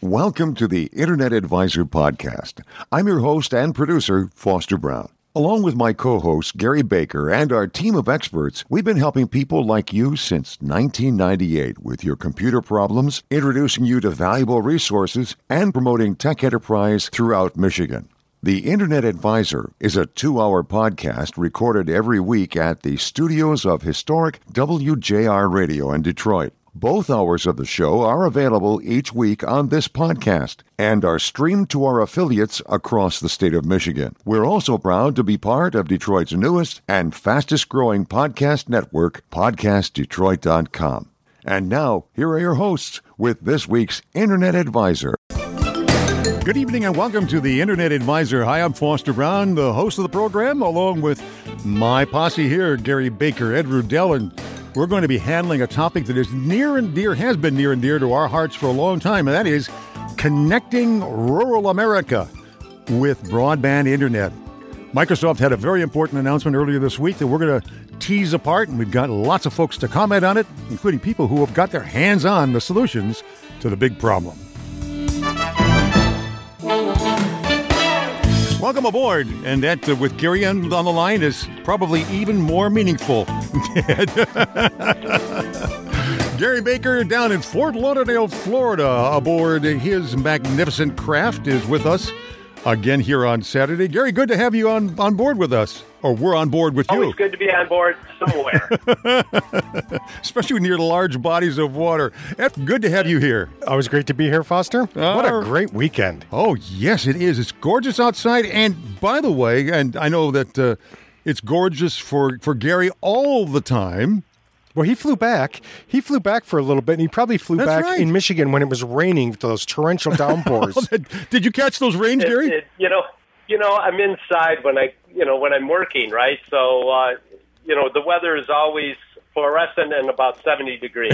Welcome to the Internet Advisor Podcast. I'm your host and producer, Foster Brown. Along with my co-host, Gary Baker, and our team of experts, we've been helping people like you since 1998 with your computer problems, introducing you to valuable resources, and promoting tech enterprise throughout Michigan. The Internet Advisor is a 2-hour podcast recorded every week at the studios of historic WJR Radio in Detroit. Both hours of the show are available each week on this podcast and are streamed to our affiliates across the state of Michigan. We're also proud to be part of Detroit's newest and fastest-growing podcast network, PodcastDetroit.com. And now, here are your hosts with this week's Internet Advisor. Good evening and welcome to the Internet Advisor. Hi, I'm Foster Brown, the host of the program, along with my posse here, Gary Baker, Ed Rudell, and we're going to be handling a topic that is has been near and dear to our hearts for a long time, and that is connecting rural America with broadband internet. Microsoft had a very important announcement earlier this week that we're going to tease apart, and we've got lots of folks to comment on it, including people who have got their hands on the solutions to the big problem. Welcome aboard, and that with Gary on the line is probably even more meaningful. Gary Baker down in Fort Lauderdale, Florida, aboard his magnificent craft is with us again here on Saturday. Gary, good to have you on board with us, or we're on board with you. Always good to be on board somewhere. Especially near the large bodies of water. It's good to have you here. Always great to be here, Foster. What a great weekend. Oh, yes, it is. It's gorgeous outside. And by the way, and I know that it's gorgeous for Gary all the time. Well, he flew back. He flew back for a little bit, and he probably flew back in Michigan when it was raining, those torrential downpours. Did you catch those rains, Gary? I'm inside when I'm working, right? So, the weather is always fluorescent and about 70 degrees,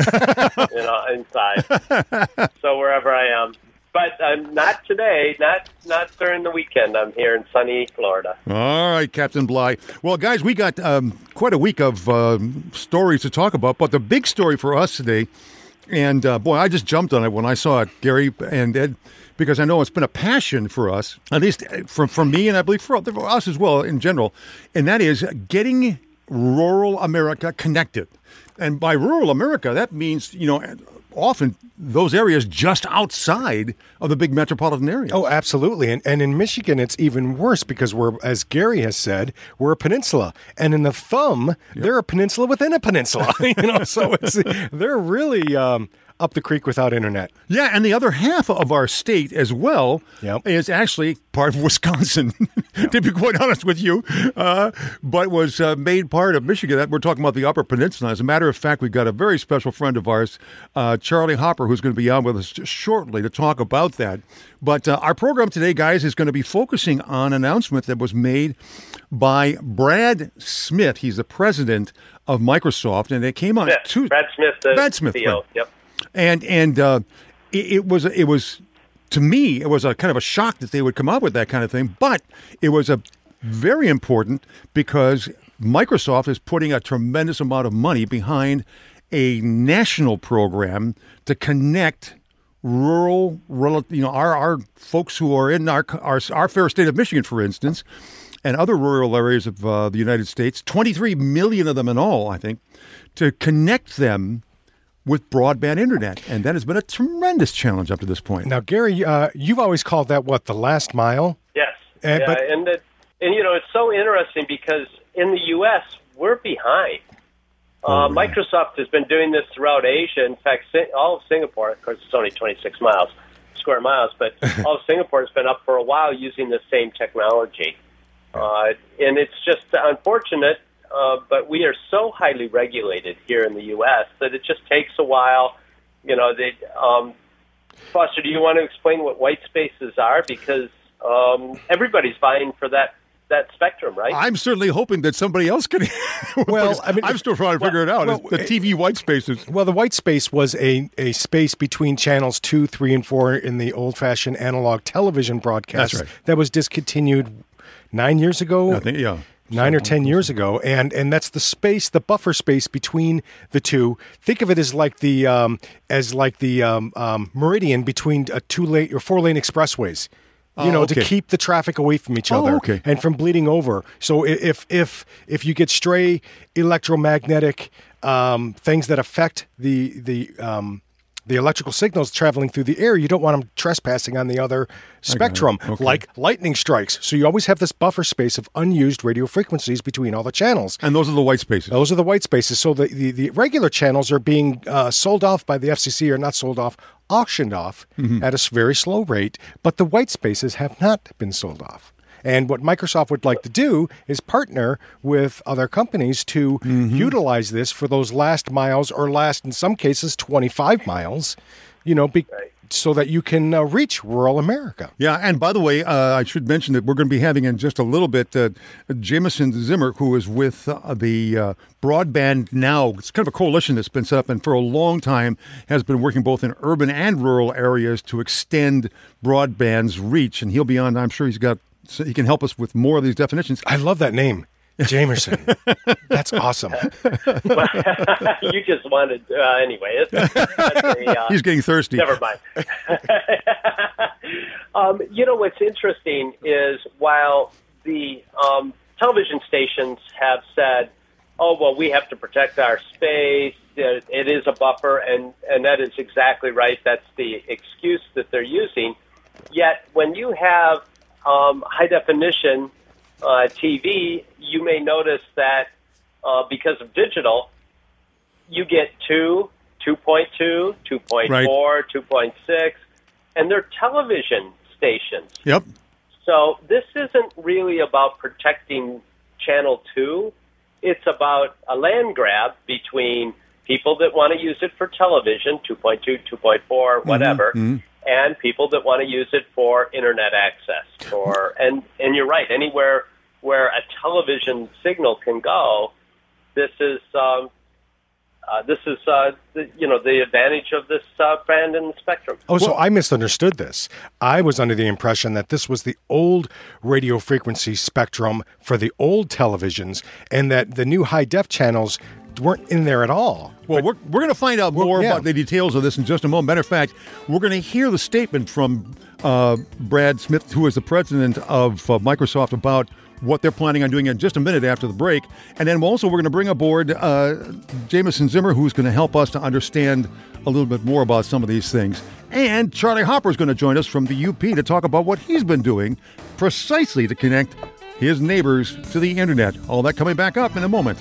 inside. So wherever I am. But not today, not during the weekend. I'm here in sunny Florida. All right, Captain Bly. Well, guys, we got quite a week of stories to talk about, but the big story for us today, and boy, I just jumped on it when I saw it, Gary and Ed, because I know it's been a passion for us, at least from me, and I believe for us as well in general, and that is getting rural America connected. And by rural America, that means, often those areas just outside of the big metropolitan areas. Oh, absolutely. And in Michigan, it's even worse because we're, as Gary has said, we're a peninsula. And in the thumb, they're a peninsula within a peninsula. So they're really up the creek without internet. Yeah, and the other half of our state as well is actually part of Wisconsin, to be quite honest with you, but was made part of Michigan. We're talking about the Upper Peninsula. As a matter of fact, we've got a very special friend of ours, Charlie Hopper, who's going to be on with us shortly to talk about that. But our program today, guys, is going to be focusing on an announcement that was made by Brad Smith. He's the president of Microsoft, and it came on Brad Smith, the CEO. Right. Yep. And it was to me, it was a kind of a shock that they would come up with that kind of thing. But it was a very important because Microsoft is putting a tremendous amount of money behind a national program to connect rural, our folks who are in our fair state of Michigan, for instance, and other rural areas of the United States, 23 million of them in all, I think, to connect them with broadband internet. And that has been a tremendous challenge up to this point. Now, Gary, you've always called that, the last mile? Yes. It's so interesting because in the U.S., we're behind. Microsoft has been doing this throughout Asia. In fact, all of Singapore, of course, it's only 26 square miles, but all of Singapore has been up for a while using the same technology. And it's just unfortunate, but we are so highly regulated here in the U.S. that it just takes a while. Foster, do you want to explain what white spaces are? Because everybody's vying for that spectrum, right? I'm certainly hoping that somebody else can. I'm still trying to figure it out. The TV white spaces. Well, the white space was a space between channels 2, 3, and 4 in the old-fashioned analog television broadcast. That's right. That was discontinued 9 years ago. I think, yeah. 9 or 10 years ago, and that's the space, the buffer space between the two. Think of it as like the meridian between a 2-lane or 4-lane expressways. To keep the traffic away from each other and from bleeding over. So if you get stray electromagnetic things that affect the electrical signals traveling through the air, you don't want them trespassing on the other spectrum, like lightning strikes. So you always have this buffer space of unused radio frequencies between all the channels. And those are the white spaces. Those are the white spaces. So the regular channels are being sold off by the FCC, or not sold off, auctioned off at a very slow rate, but the white spaces have not been sold off. And what Microsoft would like to do is partner with other companies to utilize this for those last miles, or last, in some cases, 25 miles, so that you can reach rural America. Yeah, and by the way, I should mention that we're going to be having in just a little bit Jameson Zimmer, who is with the Broadband Now. It's kind of a coalition that's been set up, and for a long time has been working both in urban and rural areas to extend broadband's reach. And he'll be on, I'm sure so he can help us with more of these definitions. I love that name. Jamerson. That's awesome. You just wanted, anyway. He's getting thirsty. Never mind. What's interesting is while the television stations have said, oh, well, we have to protect our space, it is a buffer, and that is exactly right. That's the excuse that they're using. Yet when you have high-definition TV, you may notice that because of digital, you get 2, 2.2, 2.4, 2.6, and they're television stations. Yep. So this isn't really about protecting Channel 2. It's about a land grab between people that want to use it for television, 2.2, 2.4, whatever, and people that want to use it for internet access. And you're right, anywhere where a television signal can go, this is the advantage of this band in the spectrum. Oh, so I misunderstood this. I was under the impression that this was the old radio frequency spectrum for the old televisions, and that the new high-def channels weren't in there at all. Well, we're going to find out more about the details of this in just a moment. Matter of fact, we're going to hear the statement from Brad Smith, who is the president of Microsoft, about what they're planning on doing in just a minute after the break. And then we're going to bring aboard Jameson Zimmer, who's going to help us to understand a little bit more about some of these things. And Charlie Hopper is going to join us from the UP to talk about what he's been doing precisely to connect his neighbors to the internet. All that coming back up in a moment.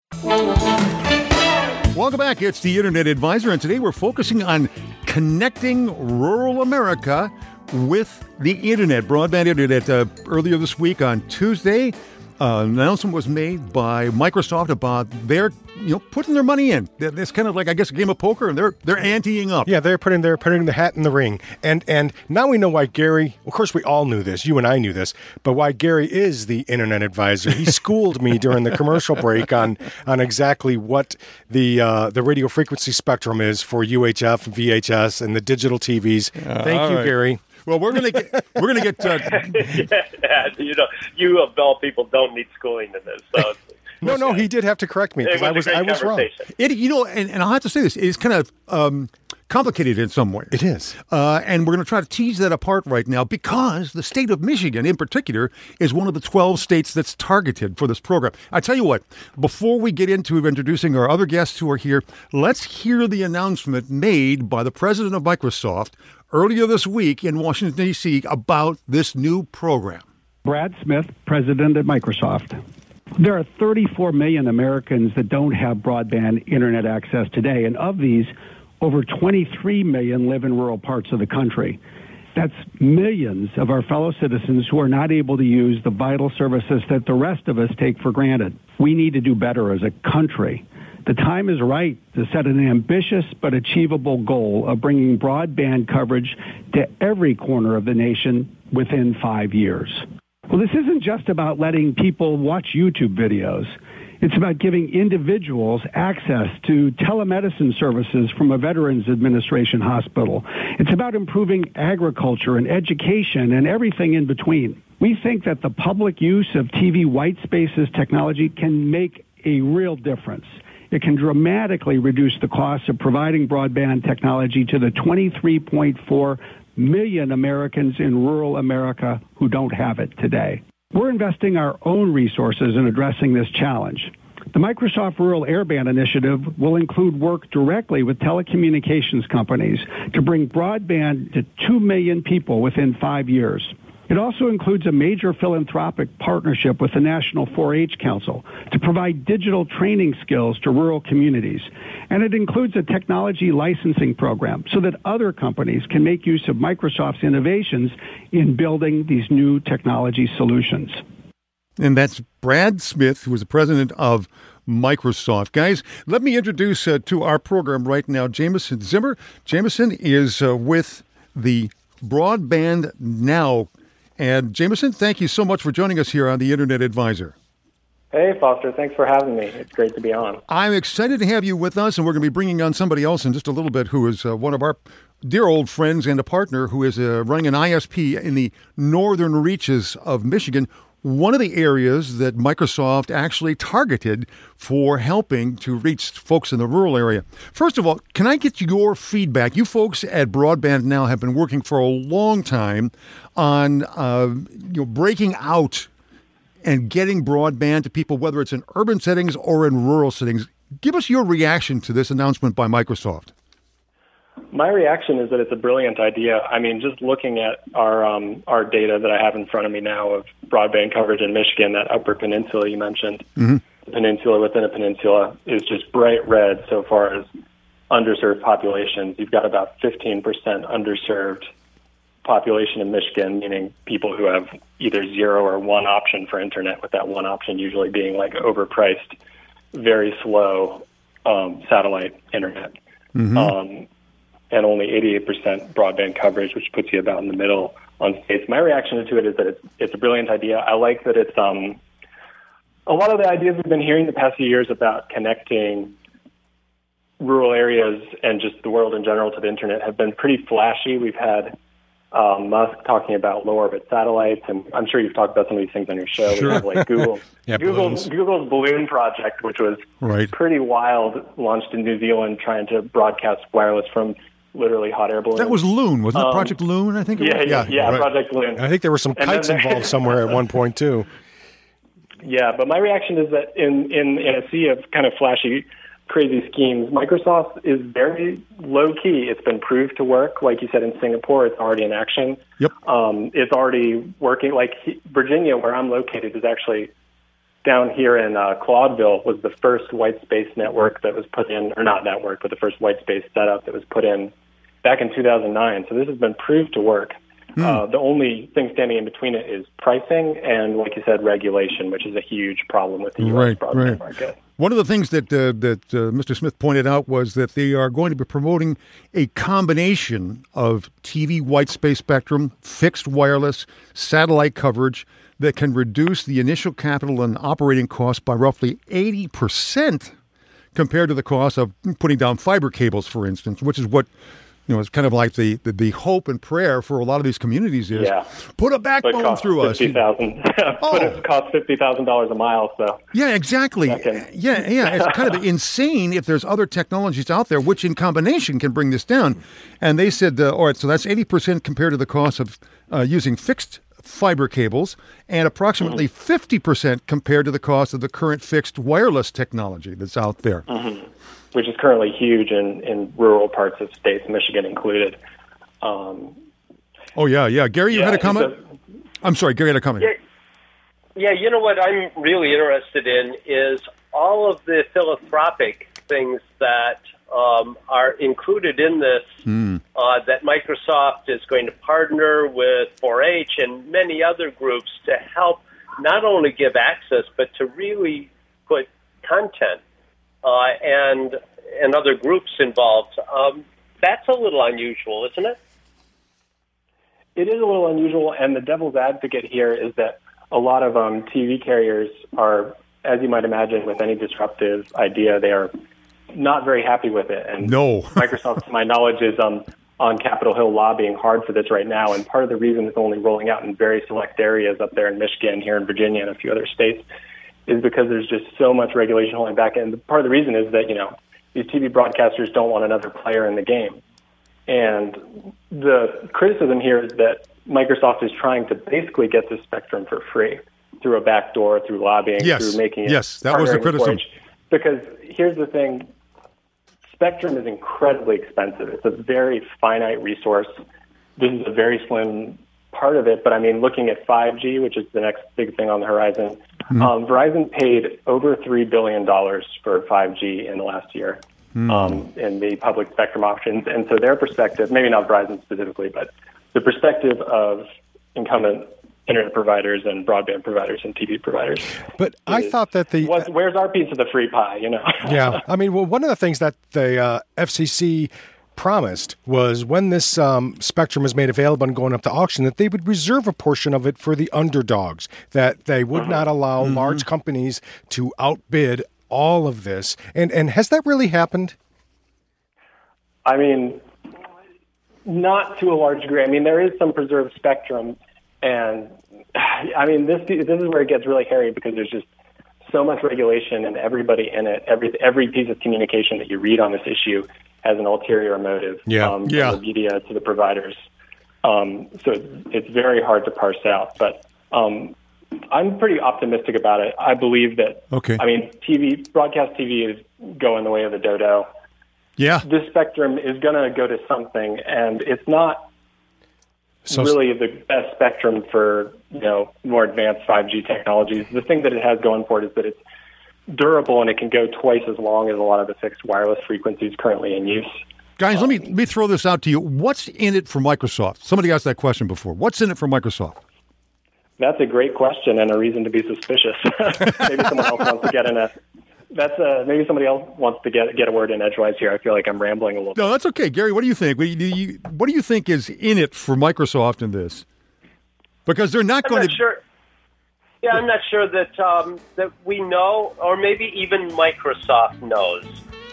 Welcome back. It's the Internet Advisor, and today we're focusing on connecting rural America with the internet, broadband internet. Earlier this week on Tuesday, an announcement was made by Microsoft about their, putting their money in. It's kind of like, I guess, a game of poker, and they're anteing up. Yeah, they're putting the hat in the ring. And now we know why Gary, of course we all knew this, you and I knew this, but why Gary is the Internet Advisor. He schooled me during the commercial break on exactly what the radio frequency spectrum is for UHF and VHS and the digital TVs. Thank you, Gary. Well, we're gonna get. You of all people don't need schooling in this. So no, he did have to correct me because I was wrong. And I'll have to say this: it's kind of complicated in some ways. It is, and we're going to try to tease that apart right now because the state of Michigan, in particular, is one of the 12 states that's targeted for this program. I tell you what: before we get into introducing our other guests who are here, let's hear the announcement made by the president of Microsoft earlier this week in Washington, D.C. about this new program. Brad Smith, president at Microsoft. There are 34 million Americans that don't have broadband internet access today, and of these, over 23 million live in rural parts of the country. That's millions of our fellow citizens who are not able to use the vital services that the rest of us take for granted. We need to do better as a country. The time is right to set an ambitious but achievable goal of bringing broadband coverage to every corner of the nation within 5 years. Well, this isn't just about letting people watch YouTube videos. It's about giving individuals access to telemedicine services from a Veterans Administration hospital. It's about improving agriculture and education and everything in between. We think that the public use of TV white spaces technology can make a real difference. It can dramatically reduce the cost of providing broadband technology to the 23.4 million Americans in rural America who don't have it today. We're investing our own resources in addressing this challenge. The Microsoft Rural Airband Initiative will include work directly with telecommunications companies to bring broadband to 2 million people within 5 years. It also includes a major philanthropic partnership with the National 4-H Council to provide digital training skills to rural communities. And it includes a technology licensing program so that other companies can make use of Microsoft's innovations in building these new technology solutions. And that's Brad Smith, who is the president of Microsoft. Guys, let me introduce to our program right now Jameson Zimmer. Jameson is with the Broadband Now. And Jameson, thank you so much for joining us here on the Internet Advisor. Hey, Foster. Thanks for having me. It's great to be on. I'm excited to have you with us, and we're going to be bringing on somebody else in just a little bit who is one of our dear old friends and a partner who is running an ISP in the northern reaches of Michigan, one of the areas that Microsoft actually targeted for helping to reach folks in the rural area. First of all, can I get your feedback? You folks at Broadband Now have been working for a long time on breaking out and getting broadband to people, whether it's in urban settings or in rural settings. Give us your reaction to this announcement by Microsoft. My reaction is that it's a brilliant idea. I mean, just looking at our data that I have in front of me now of broadband coverage in Michigan, that Upper Peninsula you mentioned, the peninsula within a peninsula is just bright red so far as underserved populations. You've got about 15% underserved population in Michigan, meaning people who have either zero or one option for internet, with that one option usually being like overpriced, very slow satellite internet. And only 88% broadband coverage, which puts you about in the middle on states. My reaction to it is that it's a brilliant idea. I like that it's a lot of the ideas we've been hearing the past few years about connecting rural areas and just the world in general to the internet have been pretty flashy. We've had Musk talking about low orbit satellites, and I'm sure you've talked about some of these things on your show. Sure. We have like Google's balloon project, which was pretty wild, launched in New Zealand, trying to broadcast wireless from literally hot air balloons. That was Loon, wasn't it? Project Loon, I think it was? Yeah, right. Project Loon. I think there were some kites involved somewhere at one point, too. Yeah, but my reaction is that in a sea of kind of flashy, crazy schemes, Microsoft is very low-key. It's been proved to work. Like you said, in Singapore, it's already in action. Yep. It's already working. Like Virginia, where I'm located, is actually down here in Claudeville, was the first white space network that was put in, or not network, but the first white space setup that was put in back in 2009. So this has been proved to work. The only thing standing in between it is pricing and, like you said, regulation, which is a huge problem with the U.S. broadband market. One of the things that Mr. Smith pointed out was that they are going to be promoting a combination of TV white space spectrum, fixed wireless, satellite coverage that can reduce the initial capital and operating costs by roughly 80% compared to the cost of putting down fiber cables, for instance, which is what it's kind of like the hope and prayer for a lot of these communities is put a backbone through us. It costs $50,000 a mile. So yeah, exactly. It's kind of insane if there's other technologies out there which in combination can bring this down. And they said, all right, so that's 80% compared to the cost of using fixed fiber cables, and approximately 50% compared to the cost of the current fixed wireless technology that's out there. Which is currently huge in rural parts of states, Michigan included. Gary, you had a comment? I'm sorry, Gary had a comment. Yeah, you know what I'm really interested in is all of the philanthropic things that are included in this, that Microsoft is going to partner with 4-H and many other groups to help not only give access, but to really put content and other groups involved. That's a little unusual, isn't it? It is a little unusual, and the devil's advocate here is that a lot of TV carriers are as you might imagine, with any disruptive idea, they are not very happy with it. And Microsoft, to my knowledge, is on Capitol Hill lobbying hard for this right now. And part of the reason it's only rolling out in very select areas up there in Michigan, here in Virginia, and a few other states is because there's just so much regulation holding back. And part of the reason is that, these TV broadcasters don't want another player in the game. And the criticism here is that Microsoft is trying to basically get this spectrum for free through a backdoor, through lobbying, through making it. Yes, that was the criticism. Because here's the thing. Spectrum is incredibly expensive. It's a very finite resource. This is a very slim part of it. But, looking at 5G, which is the next big thing on the horizon, Verizon paid over $3 billion for 5G in the last year in the public spectrum options. And so their perspective, maybe not Verizon specifically, but the perspective of incumbent internet providers and broadband providers and TV providers. But I thought that where's our piece of the free pie, Yeah. One of the things that the FCC promised was when this spectrum is made available and going up to auction, that they would reserve a portion of it for the underdogs, that they would not allow large companies to outbid all of this. And has that really happened? Not to a large degree. There is some preserved spectrum. And this is where it gets really hairy because there's just so much regulation and everybody in it. Every piece of communication that you read on this issue has an ulterior motive from the media to the providers. So it's very hard to parse out. But I'm pretty optimistic about it. I believe that. Okay. Broadcast TV is going the way of the dodo. Yeah. This spectrum is going to go to something, and it's not really the best spectrum for more advanced 5G technologies. The thing that it has going for it is that it's durable and it can go twice as long as a lot of the fixed wireless frequencies currently in use. Guys, let me throw this out to you. What's in it for Microsoft? Somebody asked that question before. What's in it for Microsoft? That's a great question and a reason to be suspicious. Maybe someone else wants to get in maybe somebody else wants to get a word in edgewise here. I feel like I'm rambling a little bit. No, that's okay. Gary, what do you think? What do you think is in it for Microsoft in this? Because they're not going to... Sure. Yeah, I'm not sure that we know, or maybe even Microsoft knows.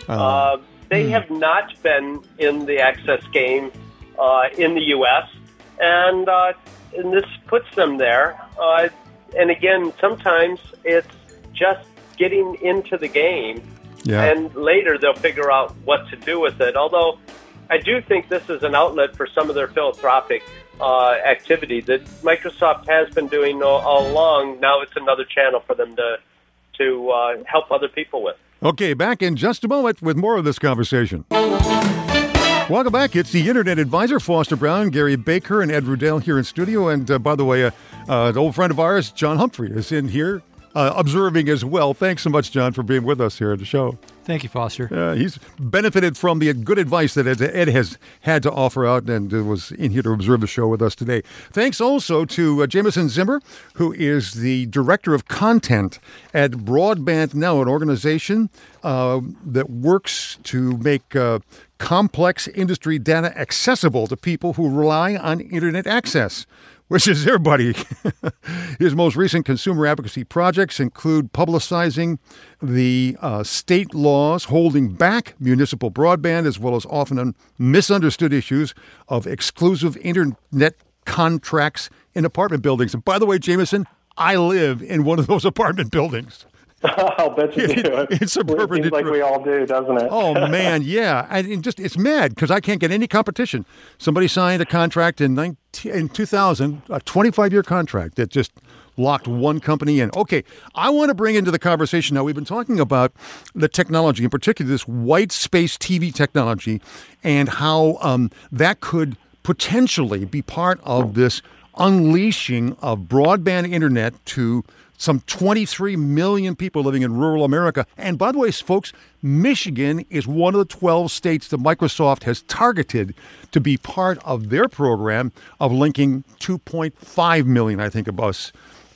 They have not been in the access game in the U.S., and this puts them there. And again, sometimes it's just getting into the game, and later they'll figure out what to do with it. Although I do think this is an outlet for some of their philanthropic activity that Microsoft has been doing all along. Now it's another channel for them to help other people with. Okay, back in just a moment with more of this conversation. Welcome back. It's the Internet Advisor, Foster Brown, Gary Baker, and Ed Rudell here in studio. And by the way, an old friend of ours, John Humphrey, is in here observing as well. Thanks so much, John, for being with us here at the show. Thank you, Foster. He's benefited from the good advice that Ed has had to offer out and was in here to observe the show with us today. Thanks also to Jameson Zimmer, who is the Director of Content at Broadband Now, an organization that works to make complex industry data accessible to people who rely on Internet access, which is everybody. His most recent consumer advocacy projects include publicizing the state laws holding back municipal broadband, as well as often misunderstood issues of exclusive Internet contracts in apartment buildings. And by the way, Jameson, I live in one of those apartment buildings. I'll bet you do. It's suburban Seems Detroit. like we all do, doesn't it? Oh, man, yeah. It's mad because I can't get any competition. Somebody signed a contract in 2000, a 25-year contract that just locked one company in. Okay, I want to bring into the conversation now. We've been talking about the technology, in particular this white space TV technology, and how that could potentially be part of this unleashing of broadband internet to some 23 million people living in rural America. And by the way, folks, Michigan is one of the 12 states that Microsoft has targeted to be part of their program of linking 2.5 million, I think, of us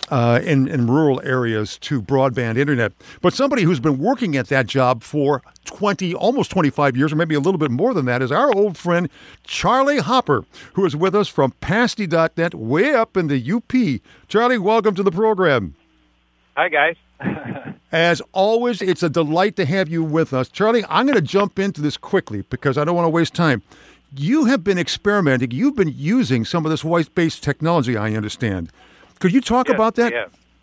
in rural areas to broadband internet. But somebody who's been working at that job for almost 25 years, or maybe a little bit more than that, is our old friend Charlie Hopper, who is with us from Pasty.net, way up in the UP. Charlie, welcome to the program. Hi, guys. As always, it's a delight to have you with us. Charlie, I'm going to jump into this quickly because I don't want to waste time. You have been experimenting. You've been using some of this white space technology, I understand. Could you talk about that?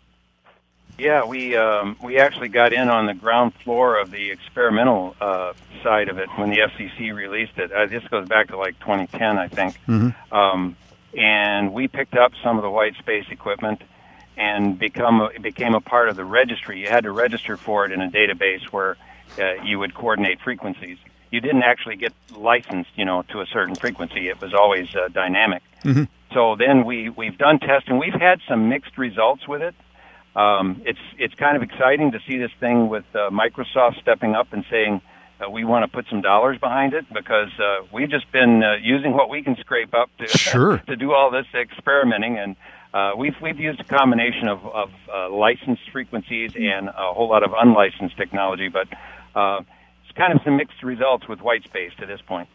Yeah, we actually got in on the ground floor of the experimental side of it when the FCC released it. This goes back to like 2010, I think. Mm-hmm. And we picked up some of the white space equipment and became a part of the registry. You had to register for it in a database where you would coordinate frequencies. You didn't actually get licensed, to a certain frequency. It was always dynamic. Mm-hmm. So then we've done testing. We've had some mixed results with it. It's kind of exciting to see this thing with Microsoft stepping up and saying we want to put some dollars behind it because we've just been using what we can scrape up to to do all this experimenting, and we've used a combination of licensed frequencies and a whole lot of unlicensed technology, but it's kind of some mixed results with white space to this point.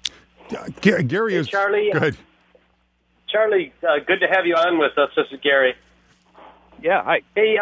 Gary is Charlie. Good. Charlie, good to have you on with us. This is Gary. Yeah, hi. Hey,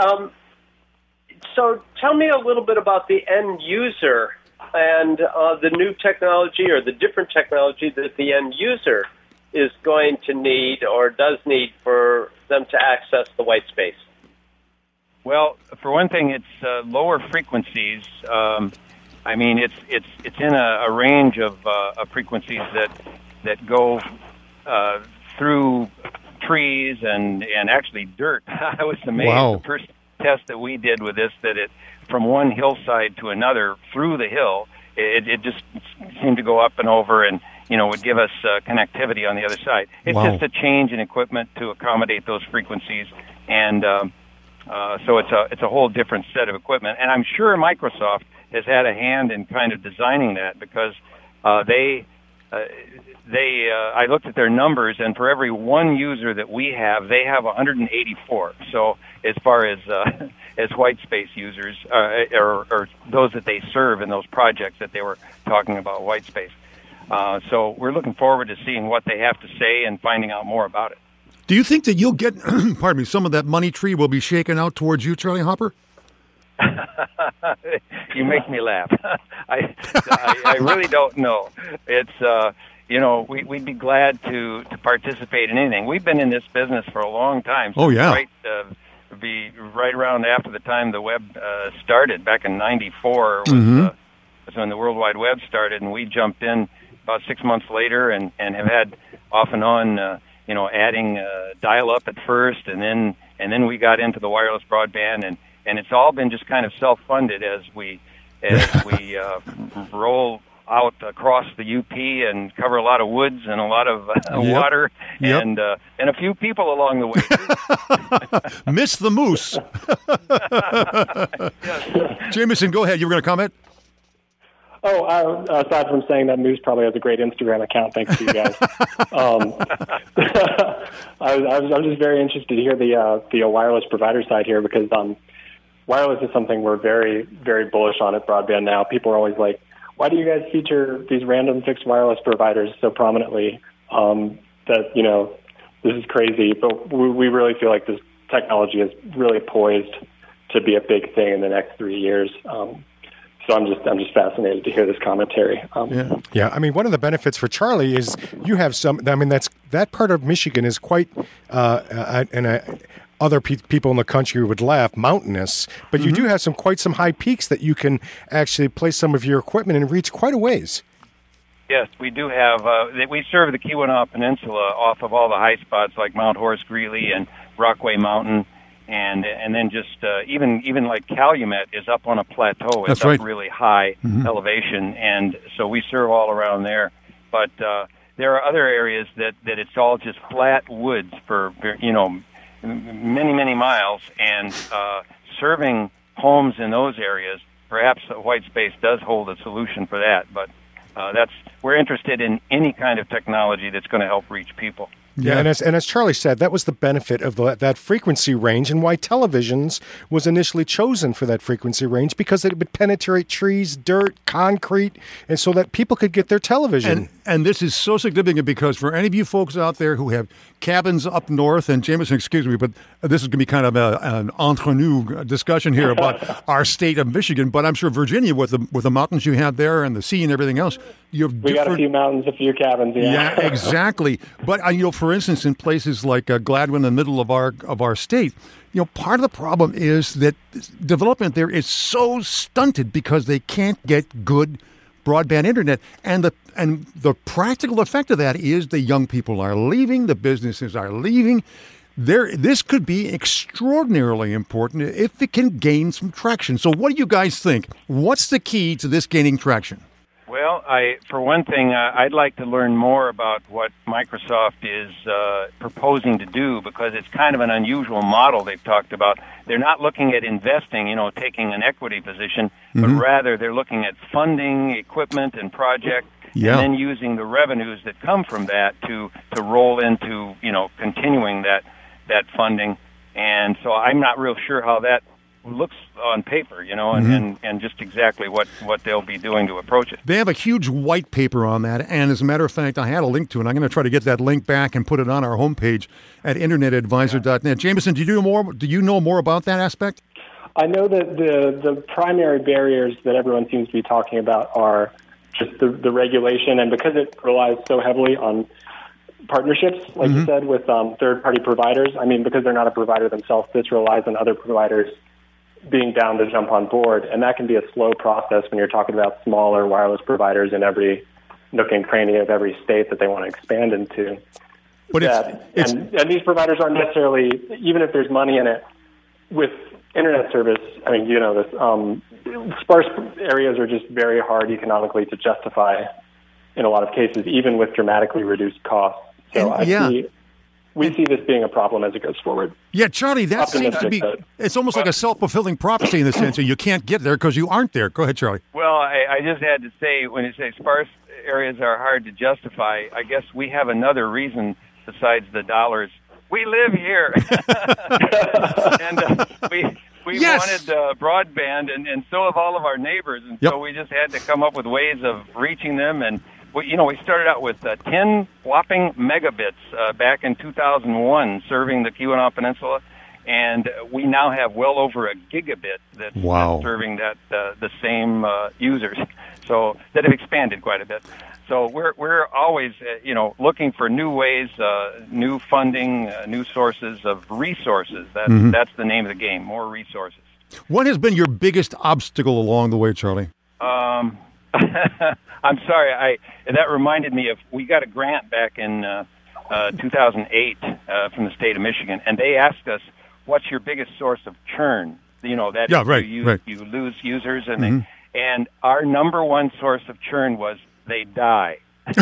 so tell me a little bit about the end user and the new technology or the different technology that the end user is going to need or does need for them to access the white space. Well, for one thing, it's lower frequencies. I mean, it's in a range of frequencies that go through trees and actually dirt. I was amazed. Wow. The first test that we did with this, that it from one hillside to another through the hill, it just seemed to go up and over and would give us connectivity on the other side. It's just a change in equipment to accommodate those frequencies, and so it's a whole different set of equipment. And I'm sure Microsoft has had a hand in kind of designing that because I looked at their numbers, and for every one user that we have, they have 184. So as far as white space users or those that they serve in those projects that they were talking about white space. So we're looking forward to seeing what they have to say and finding out more about it. Do you think that you'll get, pardon me, some of that money tree will be shaken out towards you, Charlie Hopper? You make me laugh. I really don't know. It's we'd be glad to participate in anything. We've been in this business for a long time. So be right around after the time the web started back in '94 was when the World Wide Web started, and we jumped in about 6 months later and have had off and on adding dial-up at first, and then we got into the wireless broadband, and it's all been just kind of self-funded as we roll out across the UP and cover a lot of woods and a lot of water and a few people along the way. Miss the moose. Yes. Jameson, go ahead. You were going to comment? Aside from saying that Moose probably has a great Instagram account, thanks to you guys. I'm just very interested to hear the wireless provider side here because wireless is something we're very, very bullish on at Broadband Now. People are always like, why do you guys feature these random fixed wireless providers so prominently? That this is crazy, but we really feel like this technology is really poised to be a big thing in the next 3 years. So I'm just fascinated to hear this commentary. Yeah. I mean, one of the benefits for Charlie is you have some. I mean, that part of Michigan is quite other people in the country would laugh, mountainous, but you do have some high peaks that you can actually place some of your equipment and reach quite a ways. Yes, we do have. We serve the Keweenaw Peninsula off of all the high spots like Mount Horace Greeley and Rockaway Mountain, and then just even like Calumet is up on a plateau. It's up really high elevation, and so we serve all around there. But there are other areas that it's all just flat woods for many, many miles, and serving homes in those areas, perhaps white space does hold a solution for that, but we're interested in any kind of technology that's going to help reach people. Yeah, and as Charlie said, that was the benefit of that frequency range, and why televisions was initially chosen for that frequency range, because it would penetrate trees, dirt, concrete, and so that people could get their television. And this is so significant because for any of you folks out there who have cabins up north, and Jameson, excuse me, but this is going to be kind of an entre nous discussion here about our state of Michigan, but I'm sure Virginia, with the mountains you have there and the sea and everything else, we got a few mountains, a few cabins. Yeah, exactly. But for instance, in places like Gladwin, in the middle of our state, part of the problem is that development there is so stunted because they can't get good broadband internet, and the practical effect of that is the young people are leaving, the businesses are leaving. This could be extraordinarily important if it can gain some traction. So what do you guys think? What's the key to this gaining traction? Well, for one thing, I'd like to learn more about what Microsoft is proposing to do, because it's kind of an unusual model they've talked about. They're not looking at investing, taking an equity position, but rather they're looking at funding equipment and project, and then using the revenues that come from that to roll into, continuing that funding. And so I'm not real sure how that looks on paper, and just exactly what they'll be doing to approach it. They have a huge white paper on that, and as a matter of fact, I had a link to it. I'm going to try to get that link back and put it on our homepage at internetadvisor.net. Jameson, do you know more about that aspect? I know that the primary barriers that everyone seems to be talking about are just the regulation, and because it relies so heavily on partnerships, like you said, with third-party providers. I mean, because they're not a provider themselves, this relies on other providers being down to jump on board, and that can be a slow process when you're talking about smaller wireless providers in every nook and cranny of every state that they want to expand into. But and these providers aren't necessarily, even if there's money in it, with internet service, I mean, this, sparse areas are just very hard economically to justify in a lot of cases, even with dramatically reduced costs. So we see this being a problem as it goes forward. Yeah, Charlie, that seems to be, it's almost like a self-fulfilling prophecy in the sense that you can't get there because you aren't there. Go ahead, Charlie. Well, I just had to say, when you say sparse areas are hard to justify, I guess we have another reason besides the dollars. We live here. And we wanted broadband, and so have all of our neighbors. And so we just had to come up with ways of reaching them. And we started out with 10 whopping megabits back in 2001 serving the Keweenaw Peninsula, and we now have well over a gigabit that's serving the same users, so that have expanded quite a bit. So we're always looking for new ways, new funding, new sources of resources. That's the name of the game, more resources. What has been your biggest obstacle along the way, Charlie? I'm sorry. That reminded me of, we got a grant back in 2008 from the state of Michigan, and they asked us, "What's your biggest source of churn?" You lose users, and our number one source of churn was they die.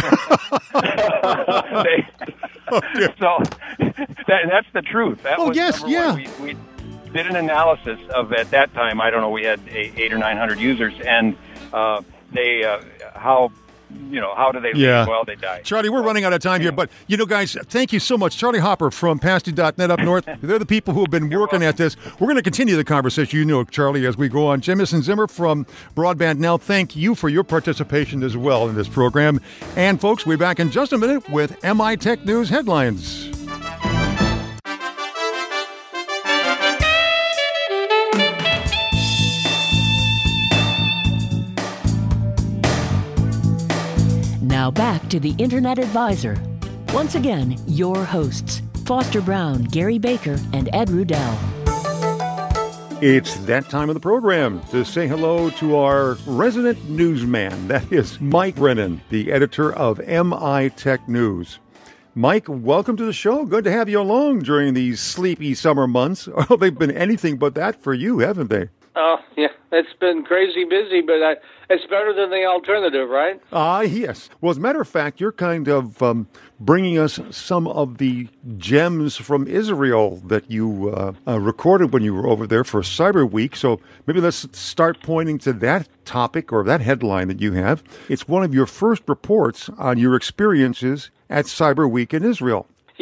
So that's the truth. That was we did an analysis of, at that time, I don't know, we had 800 or 900 users, and they how do they leave? Well, they die. Charlie, we're running out of time here, but guys, thank you so much. Charlie Hopper from Pasty.net up north. They're the people who have been working at this. We're going to continue the conversation, Charlie, as we go on. Jameson Zimmer from Broadband Now, thank you for your participation as well in this program. And folks, we'll be back in just a minute with MI Tech News headlines. Now back to the Internet Advisor. Once again, your hosts, Foster Brown, Gary Baker, and Ed Rudell. It's that time of the program to say hello to our resident newsman. That is Mike Brennan, the editor of MI Tech News. Mike, welcome to the show. Good to have you along during these sleepy summer months. Oh, they've been anything but that for you, haven't they? Oh, yeah. It's been crazy busy, but it's better than the alternative, right? Yes. Well, as a matter of fact, you're kind of bringing us some of the gems from Israel that you recorded when you were over there for Cyber Week. So maybe let's start pointing to that topic or that headline that you have. It's one of your first reports on your experiences at Cyber Week in Israel. Yeah,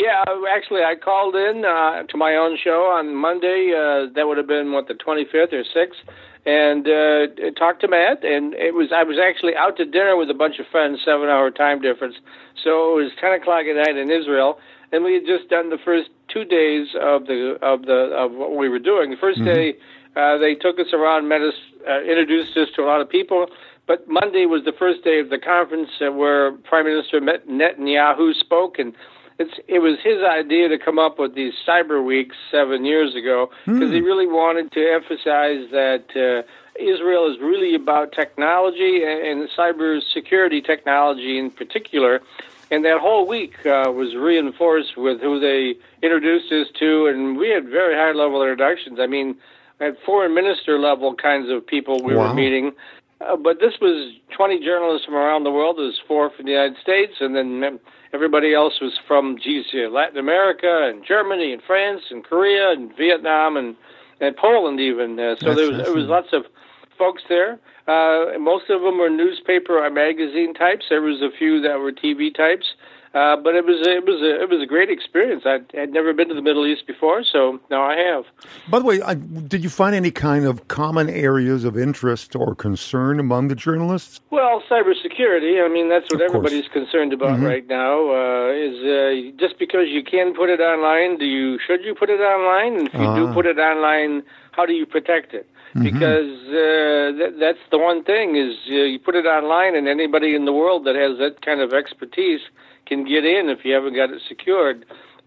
Yeah, actually, I called in to my own show on Monday. That would have been, the 25th or 6th, and talked to Matt. And I was actually out to dinner with a bunch of friends, 7-hour time difference. So it was 10 o'clock at night in Israel, and we had just done the first 2 days of what we were doing. The first day, they took us around, met us, introduced us to a lot of people. But Monday was the first day of the conference where Prime Minister Netanyahu spoke, and it was his idea to come up with these cyber weeks 7 years ago, because he really wanted to emphasize that Israel is really about technology and cyber security technology in particular. And that whole week was reinforced with who they introduced us to, and we had very high-level introductions. I mean, at foreign minister-level kinds of people we were meeting. But this was 20 journalists from around the world. There was 4 from the United States, and then everybody else was from Latin America and Germany and France and Korea and Vietnam and Poland even. So there was lots of folks there. Most of them were newspaper or magazine types. There was a few that were TV types. But it was a great experience. I had never been to the Middle East before, so now I have. By the way, did you find any kind of common areas of interest or concern among the journalists? Well, cybersecurity. I mean, that's what everybody's concerned about right now. Is just because you can put it online, should you put it online? And if you do put it online, how do you protect it? Because that's the one thing is you put it online, and anybody in the world that has that kind of expertise can get in if you haven't got it secured.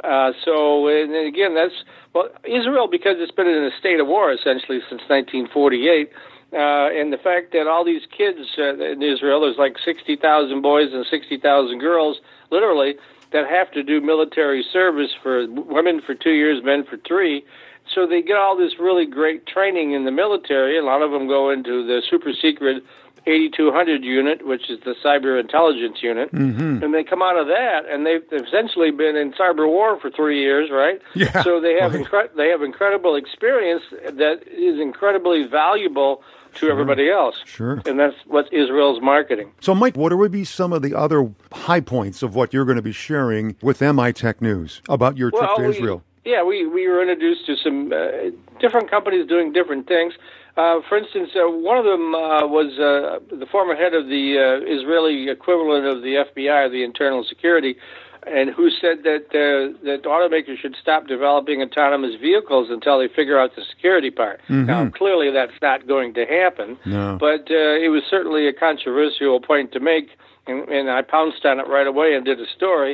And again, Israel, because it's been in a state of war essentially since 1948, and the fact that all these kids in Israel, there's like 60,000 boys and 60,000 girls, literally, that have to do military service, for women for 2 years, men for 3. So they get all this really great training in the military. A lot of them go into the super secret 8200 unit, which is the cyber intelligence unit, and they come out of that, and they've essentially been in cyber war for 3 years, right? Yeah, so they have they have incredible experience that is incredibly valuable to everybody else. Sure. And that's what Israel's marketing. So, Mike, what would be some of the other high points of what you're going to be sharing with MI Tech News about your trip to Israel? We were introduced to some different companies doing different things. For instance, one of them was the former head of the Israeli equivalent of the FBI, the Internal Security, and who said that automakers should stop developing autonomous vehicles until they figure out the security part. Now, clearly that's not going to happen, but it was certainly a controversial point to make, and I pounced on it right away and did a story.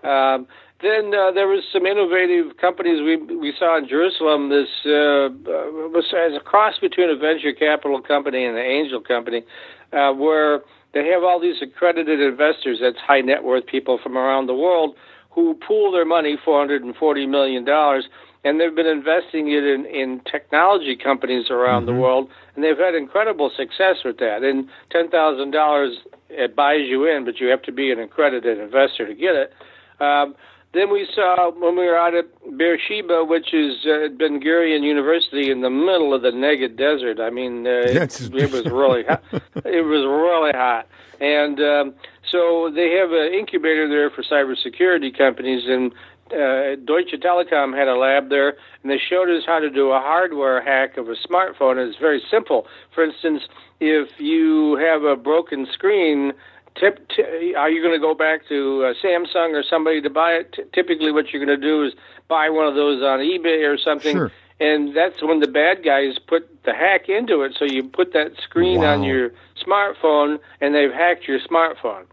Then there was some innovative companies we saw in Jerusalem. This was as a cross between a venture capital company and an angel company, where they have all these accredited investors, that's high net worth people from around the world, who pool their money, $440 million, and they've been investing it in technology companies around the world, and they've had incredible success with that. And $10,000, it buys you in, but you have to be an accredited investor to get it. Then we saw, when we were out at Beersheba, which is Ben Gurion University in the middle of the Negev Desert. I mean, it was really hot. It was really hot. And so they have an incubator there for cybersecurity companies, and Deutsche Telekom had a lab there, and they showed us how to do a hardware hack of a smartphone. It's very simple. For instance, if you have a broken screen, are you going to go back to Samsung or somebody to buy it? Typically what you're going to do is buy one of those on eBay or something. Sure. And that's when the bad guys put the hack into it. So you put that screen on your smartphone, and they've hacked your smartphone.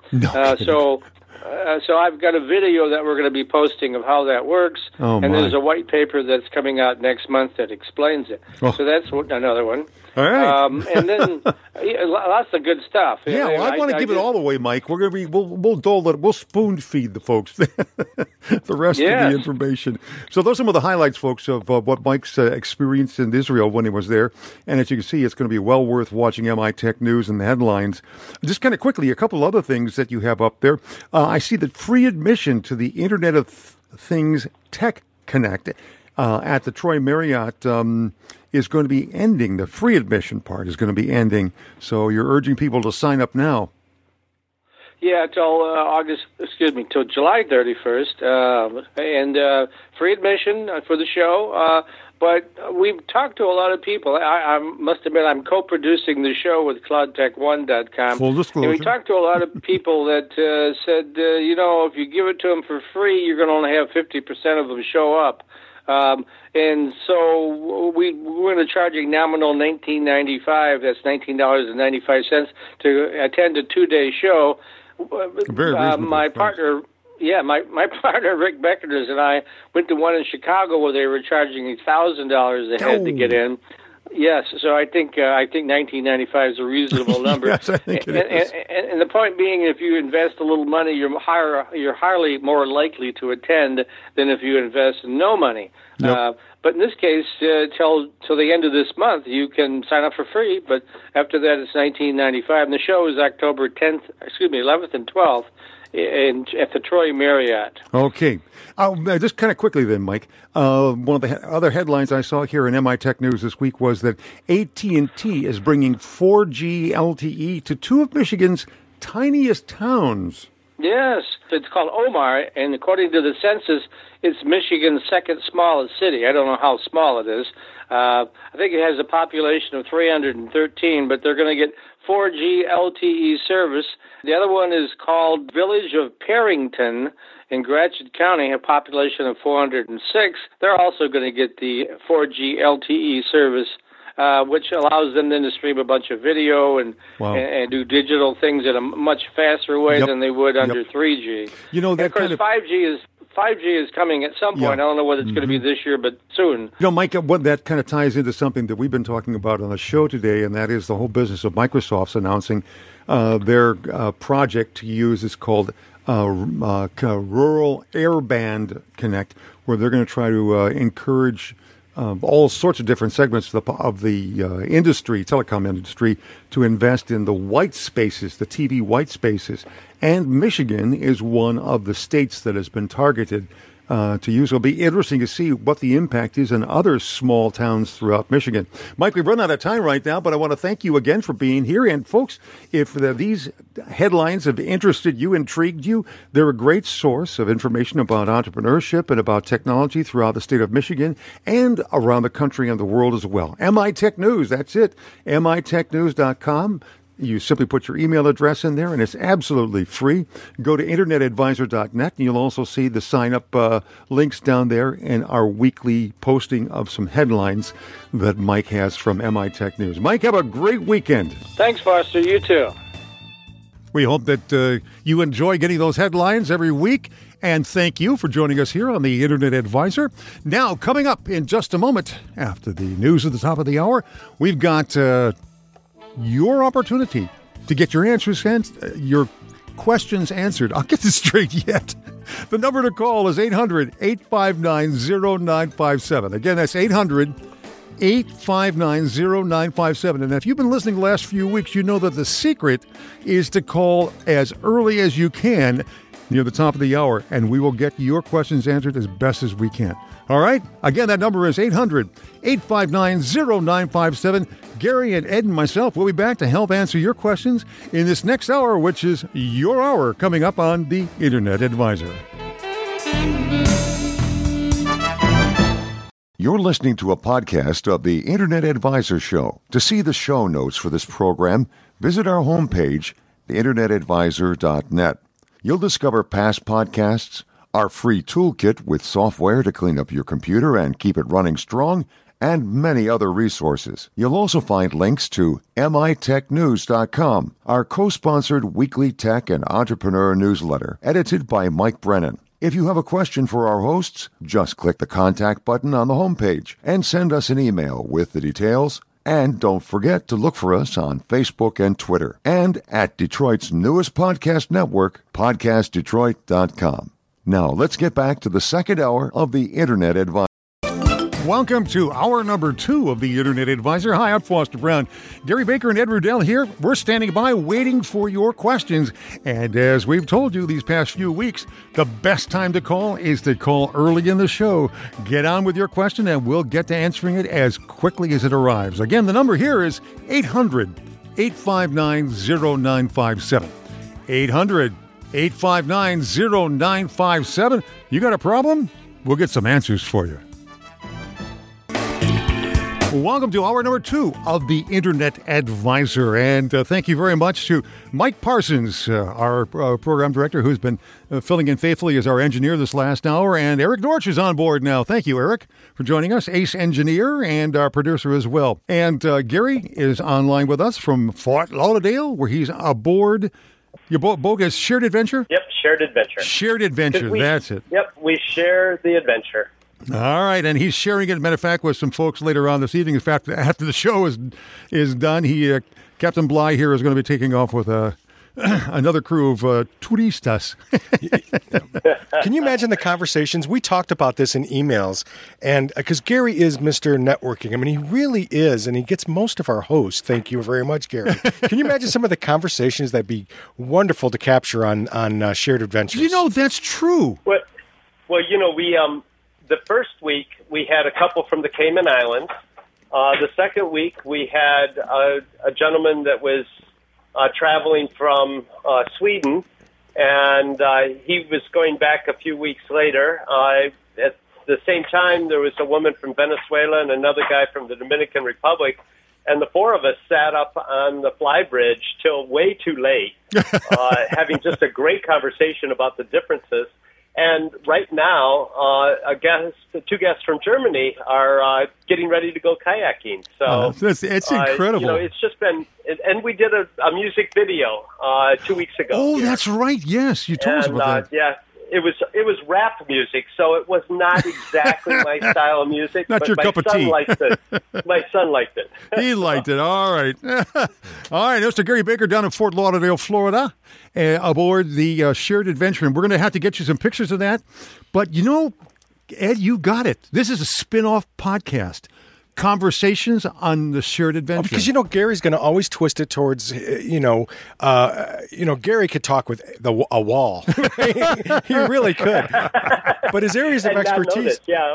So I've got a video that we're going to be posting of how that works. And there's a white paper that's coming out next month that explains it. So that's another one. All right. And then lots of good stuff. Yeah, well, I want to give it all away, Mike. We're going to we'll spoon feed the folks the rest of the information. So those are some of the highlights, folks, of what Mike's experienced in Israel when he was there. And as you can see, it's going to be well worth watching MI Tech News and the headlines. Just kind of quickly, a couple other things that you have up there. I see that free admission to the Internet of Things Tech Connect at the Troy Marriott is going to be ending. The free admission part is going to be ending. So you're urging people to sign up now. Yeah, till July 31st, and free admission for the show. But we've talked to a lot of people. I must admit, I'm co-producing the show with CloudTech1.com. Full disclosure. And we talked to a lot of people that said, if you give it to them for free, you're going to only have 50% of them show up. And so we're going to charge a nominal $19.95. That's $19.95 to attend a 2-day show. Very reasonable. My partner. Yeah, my partner Rick Beckers and I went to one in Chicago where they were charging $1,000 a head to get in. Yes, so I think $19.95 is a reasonable number. Yes, I think it is. And the point being, if you invest a little money, you're highly more likely to attend than if you invest no money. Yep. But in this case, till the end of this month, you can sign up for free. But after that, it's $19.95, and the show is October 11th and 12th. At the Troy Marriott. Okay. Just kind of quickly then, Mike. One of the other headlines I saw here in MI Tech News this week was that AT&T is bringing 4G LTE to two of Michigan's tiniest towns. Yes. It's called Omar, and according to the census, it's Michigan's second smallest city. I don't know how small it is. I think it has a population of 313, but they're going to get 4G LTE service. The other one is called Village of Perrington in Gratiot County, a population of 406. They're also going to get the 4G LTE service, which allows them then to stream a bunch of video and do digital things in a much faster way than they would under 3G. That and of course, 5G is coming at some point. I don't know whether it's going to be this year, but soon. Mike, what that kind of ties into something that we've been talking about on the show today, and that is the whole business of Microsoft's announcing their project to use is called Rural Airband Connect, where they're going to try to encourage all sorts of different segments of the industry, telecom industry, to invest in the white spaces, the TV white spaces. And Michigan is one of the states that has been targeted to use. It'll be interesting to see what the impact is in other small towns throughout Michigan. Mike, we've run out of time right now, but I want to thank you again for being here. And folks, if these headlines have interested you, intrigued you, they're a great source of information about entrepreneurship and about technology throughout the state of Michigan and around the country and the world as well. MI Tech News, that's it. mitechnews.com. You simply put your email address in there, and it's absolutely free. Go to internetadvisor.net, and you'll also see the sign-up links down there in our weekly posting of some headlines that Mike has from MI Tech News. Mike, have a great weekend. Thanks, Foster. You too. We hope that you enjoy getting those headlines every week, and thank you for joining us here on the Internet Advisor. Now, coming up in just a moment, after the news at the top of the hour, we've got your opportunity to get your your questions answered. I'll get this straight yet. The number to call is 800-859-0957. Again, that's 800-859-0957. And if you've been listening the last few weeks, you know that the secret is to call as early as you can near the top of the hour, and we will get your questions answered as best as we can. All right? Again, that number is 800-859-0957. Gary and Ed and myself will be back to help answer your questions in this next hour, which is your hour, coming up on the Internet Advisor. You're listening to a podcast of the Internet Advisor Show. To see the show notes for this program, visit our homepage, theinternetadvisor.net. You'll discover past podcasts, our free toolkit with software to clean up your computer and keep it running strong, and many other resources. You'll also find links to mitechnews.com, our co-sponsored weekly tech and entrepreneur newsletter, edited by Mike Brennan. If you have a question for our hosts, just click the contact button on the homepage and send us an email with the details. And don't forget to look for us on Facebook and Twitter, and at Detroit's newest podcast network, podcastdetroit.com. Now, let's get back to the second hour of the Internet Advisor. Welcome to hour number 2 of the Internet Advisor. Hi, I'm Foster Brown. Gary Baker and Ed Rudell here. We're standing by waiting for your questions. And as we've told you these past few weeks, the best time to call is to call early in the show. Get on with your question and we'll get to answering it as quickly as it arrives. Again, the number here is 800-859-0957. 800-859-0957. You got a problem? We'll get some answers for you. Welcome to hour number 2 of the Internet Advisor. And thank you very much to Mike Parsons, our program director, who's been filling in faithfully as our engineer this last hour. And Eric Dorch is on board now. Thank you, Eric, for joining us, ace engineer and our producer as well. And Gary is online with us from Fort Lauderdale, where he's aboard. Your boat is Shared Adventure? Yep, Shared Adventure. Shared Adventure, that's it. Yep, we share the adventure. All right, and he's sharing it, matter of fact, with some folks later on this evening. In fact, after the show is done, Captain Bly here is going to be taking off with another crew of turistas. Can you imagine the conversations? We talked about this in emails, and because Gary is Mr. Networking. I mean, he really is, and he gets most of our hosts. Thank you very much, Gary. Can you imagine some of the conversations that'd be wonderful to capture on Shared Adventures? You know, that's true. Well, we the first week we had a couple from the Cayman Islands. The second week we had a gentleman that was traveling from Sweden, and he was going back a few weeks later. At the same time, there was a woman from Venezuela and another guy from the Dominican Republic, and the four of us sat up on the fly bridge till way too late, having just a great conversation about the differences. And right now, two guests from Germany are getting ready to go kayaking. So it's incredible. It's just been, and we did a music video 2 weeks ago. Oh, that's right. Yes, you told us about that. Yeah, it was rap music, so it was not exactly my style of music. Not but your cup of tea. My son liked it. He liked it. All right. All right, Mr. Gary Baker down in Fort Lauderdale, Florida, aboard the Shared Adventure. And we're going to have to get you some pictures of that. But, Ed, you got it. This is a spin-off podcast. Conversations on the Shared Adventure. Because Gary's going to always twist it towards Gary could talk with a wall. He really could. But his areas of expertise,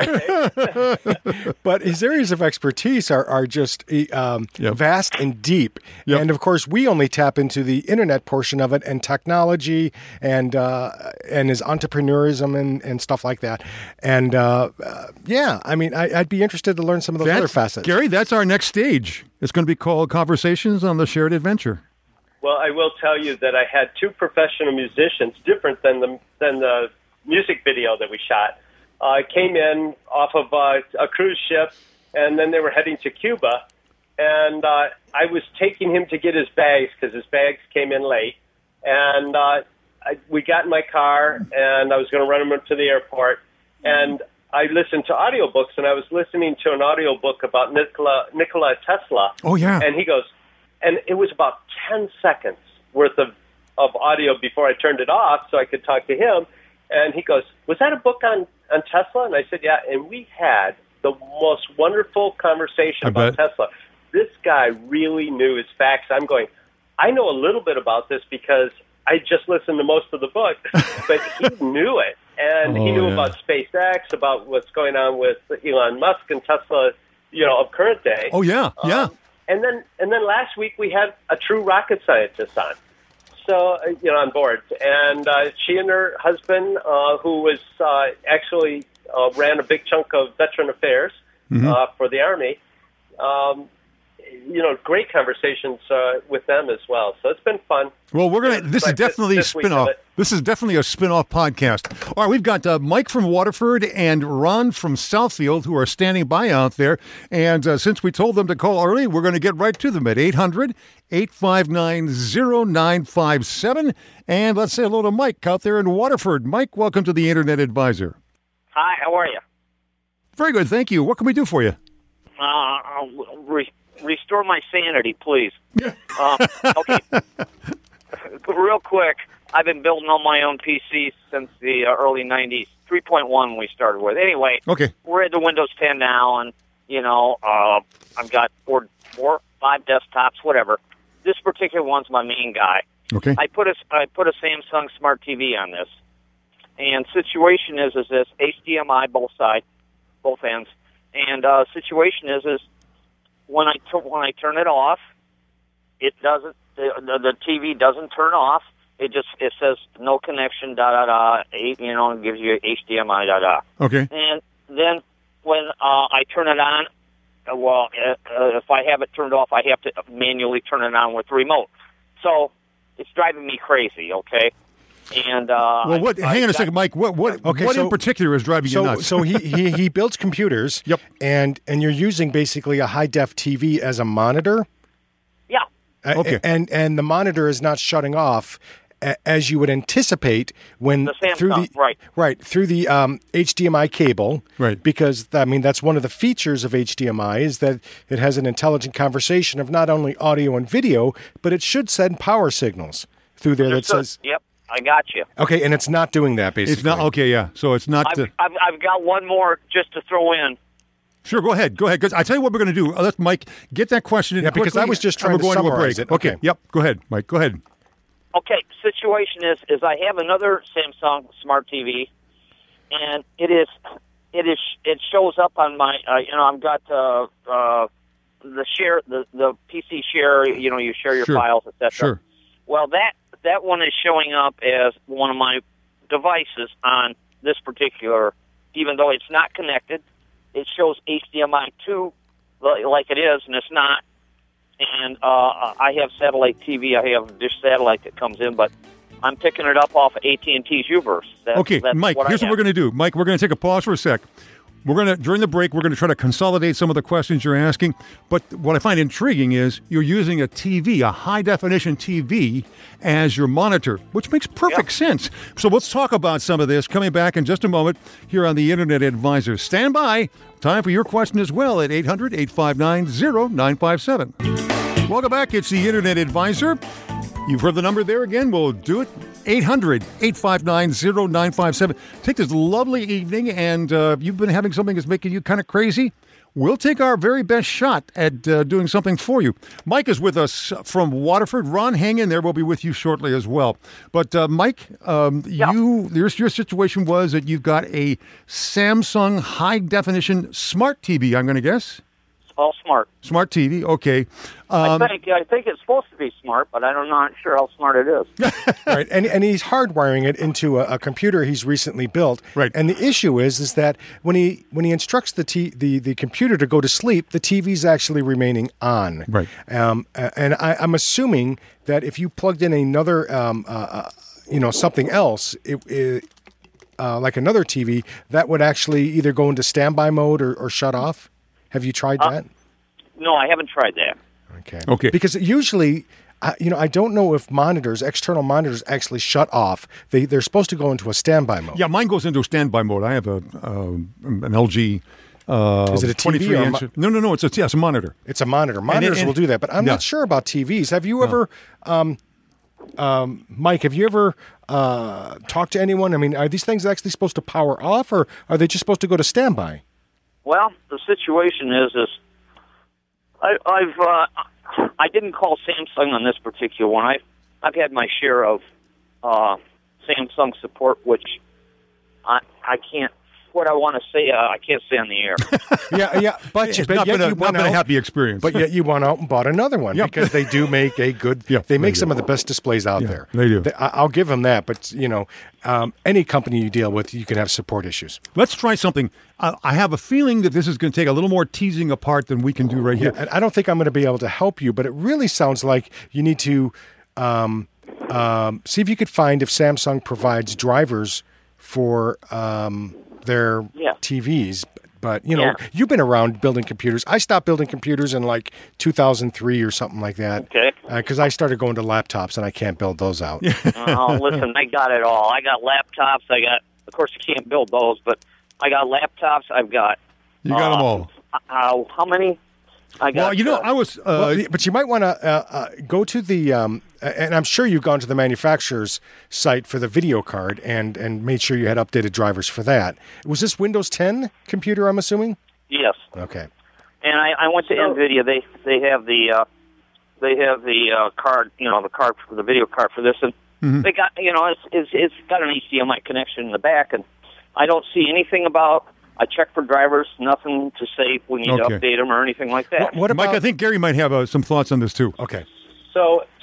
but his areas of expertise are just vast and deep. Yep. And of course, we only tap into the internet portion of it and technology and his entrepreneurism and stuff like that. And I'd be interested to learn some of those other facets. Gary, that's our next stage. It's going to be called Conversations on the Shared Adventure. Well, I will tell you that I had two professional musicians, different than the music video that we shot, came in off of a cruise ship, and then they were heading to Cuba. And I was taking him to get his bags because his bags came in late. And we got in my car, and I was going to run him up to the airport. And I listened to audiobooks, and I was listening to an audiobook about Nikola Tesla. Oh, yeah. And he goes, and it was about 10 seconds worth of audio before I turned it off so I could talk to him. And he goes, was that a book on Tesla? And I said, yeah. And we had the most wonderful conversation about Tesla. This guy really knew his facts. I'm going, I know a little bit about this because I just listened to most of the book, but he knew it. And he knew about SpaceX, about what's going on with Elon Musk and Tesla, of current day. Oh, yeah, yeah. And then last week we had a true rocket scientist on. So, on board. And she and her husband, who was actually ran a big chunk of veteran affairs for the Army, great conversations with them as well. So it's been fun. Well, this is definitely a spin-off. This is definitely a spin-off podcast. All right, we've got Mike from Waterford and Ron from Southfield who are standing by out there. And since we told them to call early, we're going to get right to them at 800-859-0957. And let's say hello to Mike out there in Waterford. Mike, welcome to the Internet Advisor. Hi, how are you? Very good, thank you. What can we do for you? Restore my sanity, please. Okay. Real quick, I've been building on my own PC since the early 90s. 3.1 we started with. Anyway, we're at the Windows 10 now, and, I've got four, 5 desktops, whatever. This particular one's my main guy. Okay. I put a Samsung Smart TV on this, and situation is this HDMI both ends, and situation is when I turn it off, it doesn't. The TV doesn't turn off, it says no connection, it gives you HDMI, Okay. And then when I turn it on, if I have it turned off, I have to manually turn it on with the remote. So it's driving me crazy, okay? And hang on a second, Mike. What in particular is driving you nuts? So he builds computers. Yep. And you're using basically a high def TV as a monitor. Yeah. Okay. And the monitor is not shutting off as you would anticipate when the Samsung, through the HDMI cable. Right. Because that's one of the features of HDMI is that it has an intelligent conversation of not only audio and video, but it should send power signals through there that says. Yep. I got you. Okay, and it's not doing that, basically. It's not, okay, yeah. So it's not... I've got one more just to throw in. Sure, go ahead. Because I tell you what we're going to do. Let Mike get that question in quickly. Because I was just trying to summarize it. Okay, yep, go ahead, Mike, go ahead. Okay, situation is I have another Samsung Smart TV, and it shows up on my, I've got the share, the PC share, you share your files, etc. Sure. Well, that one is showing up as one of my devices on this particular, even though it's not connected. It shows HDMI 2 like it is, and it's not. And I have satellite TV. I have dish satellite that comes in, but I'm picking it up off of AT&T's Uverse. Okay, Mike, here's what we're going to do. Mike, we're going to take a pause for a sec. During the break, we're going to try to consolidate some of the questions you're asking. But what I find intriguing is you're using a TV, a high-definition TV, as your monitor, which makes perfect sense. So let's talk about some of this coming back in just a moment here on the Internet Advisor. Stand by. Time for your question as well at 800-859-0957. Welcome back. It's the Internet Advisor. You've heard the number there again. We'll do it. 800-859-0957. Take this lovely evening, and you've been having something that's making you kind of crazy. We'll take our very best shot at doing something for you. Mike is with us from Waterford. Ron, hang in there. We'll be with you shortly as well. But Mike, your situation was that you've got a Samsung high-definition smart TV, I'm going to guess? All smart. Smart TV, okay. I think it's supposed to be smart, but I'm not sure how smart it is. Right, and he's hardwiring it into a computer he's recently built. Right. And the issue is that when he instructs the computer to go to sleep, the TV's actually remaining on. Right. And I'm assuming that if you plugged in another, something else, like another TV, that would actually either go into standby mode or shut off. Have you tried that? No, I haven't tried that. Okay. Because usually, I don't know if external monitors actually shut off. They're supposed to go into a standby mode. Yeah, mine goes into a standby mode. I have an LG. Is it a TV? No. It's a monitor. It's a monitor. Monitors will do that, but I'm not sure about TVs. Have you ever, Mike? Have you ever talked to anyone? I mean, are these things actually supposed to power off, or are they just supposed to go to standby? Well, the situation is I didn't call Samsung on this particular one. I've had my share of Samsung support, which I can't. What I want to say, I can't say on the air. Yeah, but it's not been a happy experience. But yet you went out and bought another one because they do make a good. They make some of the best displays out there. They do. I'll give them that. But any company you deal with, you can have support issues. Let's try something. I have a feeling that this is going to take a little more teasing apart than we can do right here. And I don't think I'm going to be able to help you, but it really sounds like you need to see if you could find if Samsung provides drivers for their TVs. But, you've been around building computers. I stopped building computers in like 2003 or something like that. Okay. Because I started going to laptops, and I can't build those out. Oh, listen, I got it all. I got laptops. Of course, you can't build those, but I got laptops. I've got... You got them all. How many? I got... Well, I was... but you might want to go to the... and I'm sure you've gone to the manufacturer's site for the video card and made sure you had updated drivers for that. Was this Windows 10 computer, I'm assuming? Yes. Okay. And I went to NVIDIA. They have the card, the card for the video card for this, and they got, it's got an HDMI connection in the back, and I don't see anything about. I checked for drivers, nothing to say we need to update them or anything like that. What about, Mike, I think Gary might have some thoughts on this too. Okay. So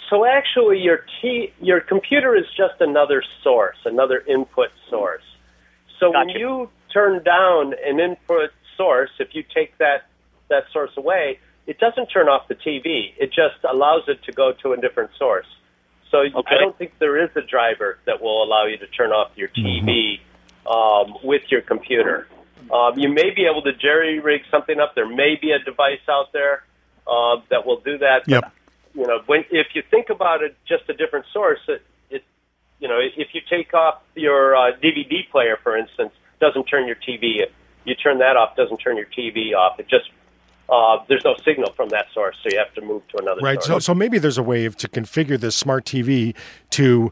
So actually, your computer is just another source, another input source. So when you turn down an input source, if you take that source away, it doesn't turn off the TV. It just allows it to go to a different source. So I don't think there is a driver that will allow you to turn off your TV with your computer. You may be able to jerry-rig something up. There may be a device out there that will do that. Yep. But, if you think about it, just a different source, if you take off your DVD player, for instance, doesn't turn your TV. You turn that off, doesn't turn your TV off. It just there's no signal from that source, so you have to move to another source. Right. So maybe there's a way to configure this smart TV to,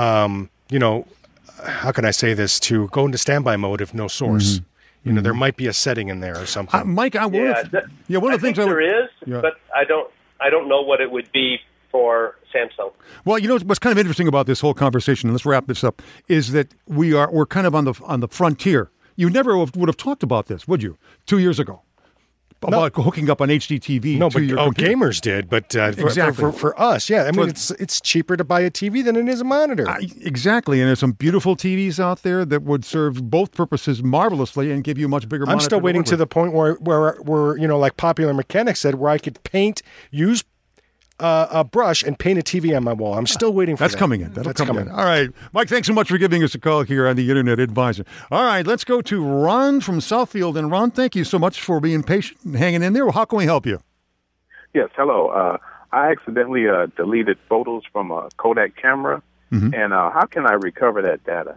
how can I say this, to go into standby mode if no source. Mm-hmm. There might be a setting in there or something. Mike, one of the things there is, but I don't know what it would be for Samsung. Well, what's kind of interesting about this whole conversation, and let's wrap this up, is that we're kind of on the frontier. You never would have talked about this, would you? 2 years ago. About hooking up on HDTV. No, but gamers did. But exactly. for us, yeah. I mean, it's cheaper to buy a TV than it is a monitor. Exactly, and there's some beautiful TVs out there that would serve both purposes marvelously and give you a much bigger monitor. I'm still waiting to the point where like Popular Mechanics said, where I could use a brush and paint a TV on my wall. I'm still waiting for that. That's coming in. That's coming in. All right. Mike, thanks so much for giving us a call here on the Internet Advisor. All right, let's go to Ron from Southfield. And Ron, thank you so much for being patient and hanging in there. Well, how can we help you? Yes, hello. I accidentally deleted photos from a Kodak camera, and how can I recover that data?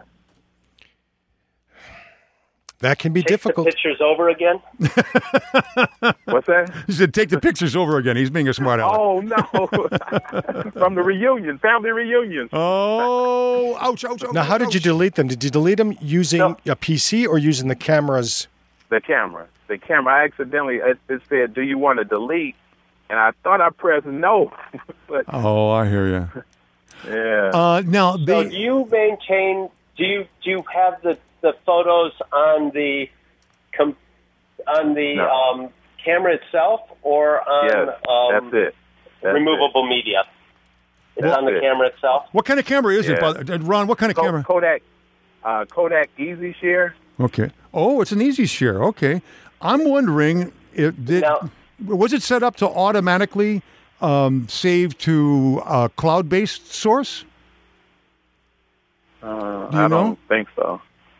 That can be difficult. The pictures over again? What's that? He said, take the pictures over again. He's being a smart aleck. Oh, no. From the reunion, family reunion. Oh, ouch. Now, how did you delete them? Did you delete them using a PC or using the cameras? The camera. I accidentally, it said, do you want to delete? And I thought I pressed no. But, I hear you. Yeah. Now, so do you maintain, do you have the photos on the camera itself or on that's it. Removable media? It's on the camera itself. What kind of camera is it, Ron? What kind of camera? Kodak Easy Share. Okay. Oh, it's an Easy Share. Okay. I'm wondering, was it set up to automatically save to a cloud-based source? I don't think so.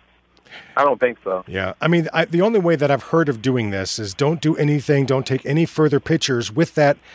Yeah. I mean, the only way that I've heard of doing this is don't do anything, don't take any further pictures with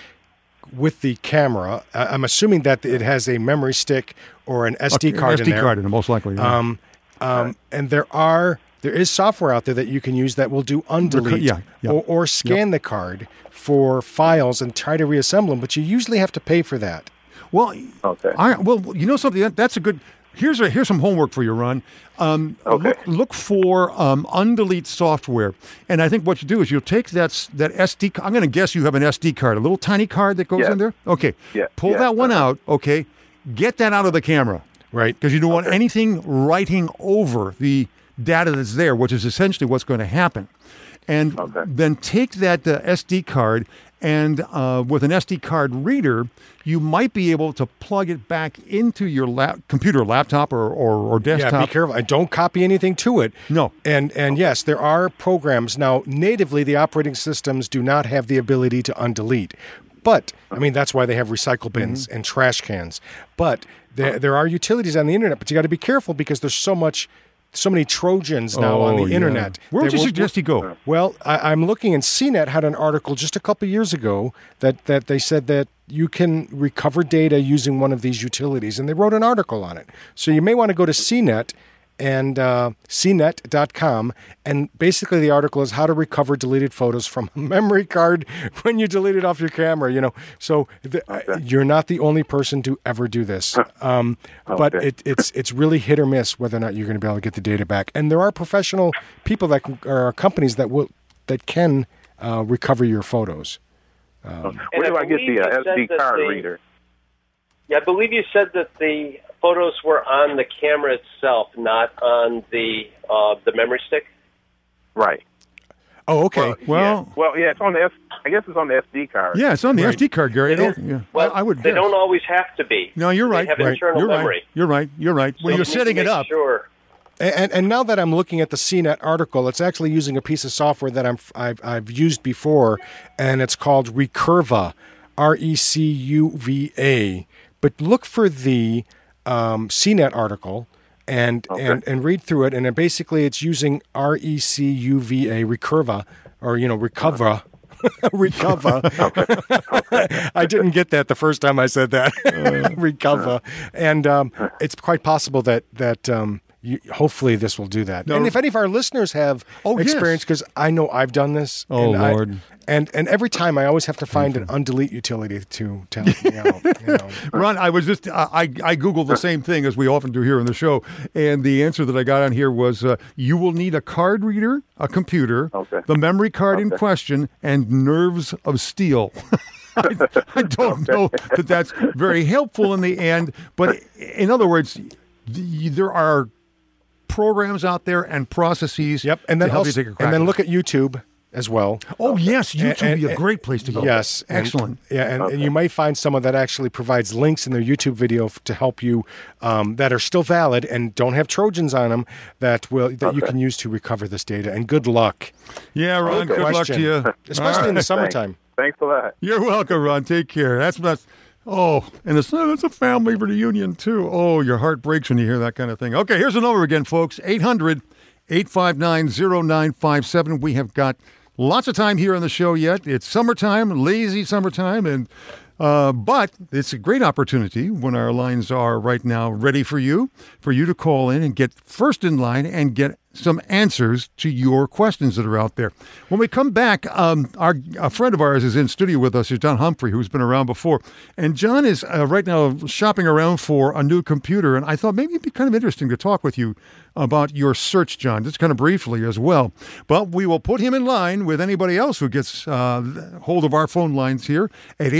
the camera. I'm assuming that it has a memory stick or an SD card in there. SD card in it, most likely. Yeah. And there is software out there that you can use that will do undelete or scan the card for files and try to reassemble them, but you usually have to pay for that. Well, okay. You know something? That's a good... Here's some homework for you, Ron. Look for undelete software, and I think what you do is you'll take that SD. I'm going to guess you have an SD card, a little tiny card that goes in there. Okay, pull that one out. Okay, get that out of the camera, right? Because you don't want anything writing over the data that's there, which is essentially what's going to happen. And then take that SD card, and with an SD card reader, you might be able to plug it back into your computer, laptop, or desktop. Yeah, be careful. Don't copy anything to it. No. And yes, there are programs. Now, natively, the operating systems do not have the ability to undelete. But, I mean, that's why they have recycle bins and trash cans. But there are utilities on the internet, but you got to be careful because there's so many Trojans now on the internet. Where would you suggest you go? Well, I'm looking, and CNET had an article just a couple of years ago that they said that you can recover data using one of these utilities, and they wrote an article on it. So you may want to go to CNET and cnet.com, and basically the article is how to recover deleted photos from a memory card when you delete it off your camera. So you're not the only person to ever do this, but it's really hit or miss whether or not you're going to be able to get the data back. And there are professional people or companies that can recover your photos. Where do I get the SD card reader? Yeah, I believe you said that the photos were on the camera itself, not on the memory stick. Right. Oh, okay. Well, it's on the I guess it's on the SD card. Yeah, it's on the SD card, Gary. Well, I would. They don't always have to be. No, you're right. They have internal memory. You're right. When you're setting it up. Sure. And now that I'm looking at the CNET article, it's actually using a piece of software that I've used before, and it's called Recuva, RECUVA. But look for the CNET article and read through it, and then basically it's using RECUVA, Recuva, or Recover. Recover. I didn't get that the first time I said that. Recover, and it's quite possible that hopefully this will do that. No. And if any of our listeners have experience, because I know I've done this. Oh, Lord. And every time I always have to find an undelete utility to help me out. Ron, I was just, I Googled the same thing as we often do here on the show. And the answer that I got on here was you will need a card reader, a computer, the memory card in question, and nerves of steel. I don't know that that's very helpful in the end. But in other words, there are programs out there and processes and then to help you take a crack. And then look at YouTube as well. Oh, yes. YouTube would be a great place to go. Yes. Excellent. And you might find someone that actually provides links in their YouTube video to help you that are still valid and don't have Trojans on them that you can use to recover this data. And good luck. Yeah, Ron, good luck to you. Especially in the summertime. Thanks a lot. You're welcome, Ron. Take care. And it's a family reunion, too. Oh, your heart breaks when you hear that kind of thing. Okay, here's the number again, folks. 800-859-0957. We have got lots of time here on the show yet. It's summertime, lazy summertime, and but it's a great opportunity when our lines are right now ready for you to call in and get first in line and get some answers to your questions that are out there. When we come back, a friend of ours is in studio with us, is John Humphrey, who's been around before. And John is right now shopping around for a new computer. And I thought maybe it'd be kind of interesting to talk with you about your search, John, just kind of briefly as well. But we will put him in line with anybody else who gets hold of our phone lines here at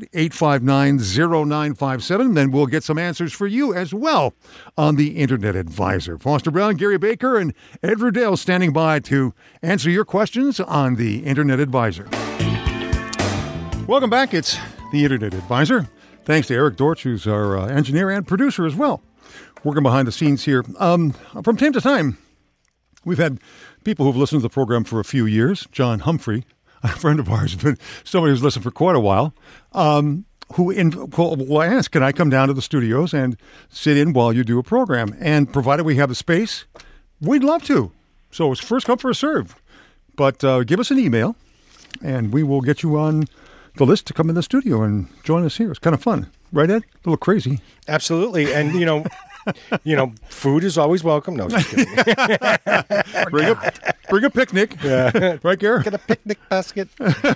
800-859-0957. Then we'll get some answers for you as well on the Internet Advisor. Foster Brown, Gary Baker, and Ed Rudell standing by to answer your questions on the Internet Advisor. Welcome back. It's the Internet Advisor. Thanks to Eric Dortch, who's our engineer and producer as well, working behind the scenes here. From time to time, we've had people who've listened to the program for a few years. John Humphrey, a friend of ours, but somebody who's listened for quite a while, who will ask, can I come down to the studios and sit in while you do a program? And provided we have the space, we'd love to. So it's first come, first serve. But give us an email, and we will get you on the list to come in the studio and join us here. It's kind of fun. Right, Ed? A little crazy. Absolutely. And, food is always welcome. No, just kidding. Bring a picnic. Yeah. Right, Gary? Get a picnic basket.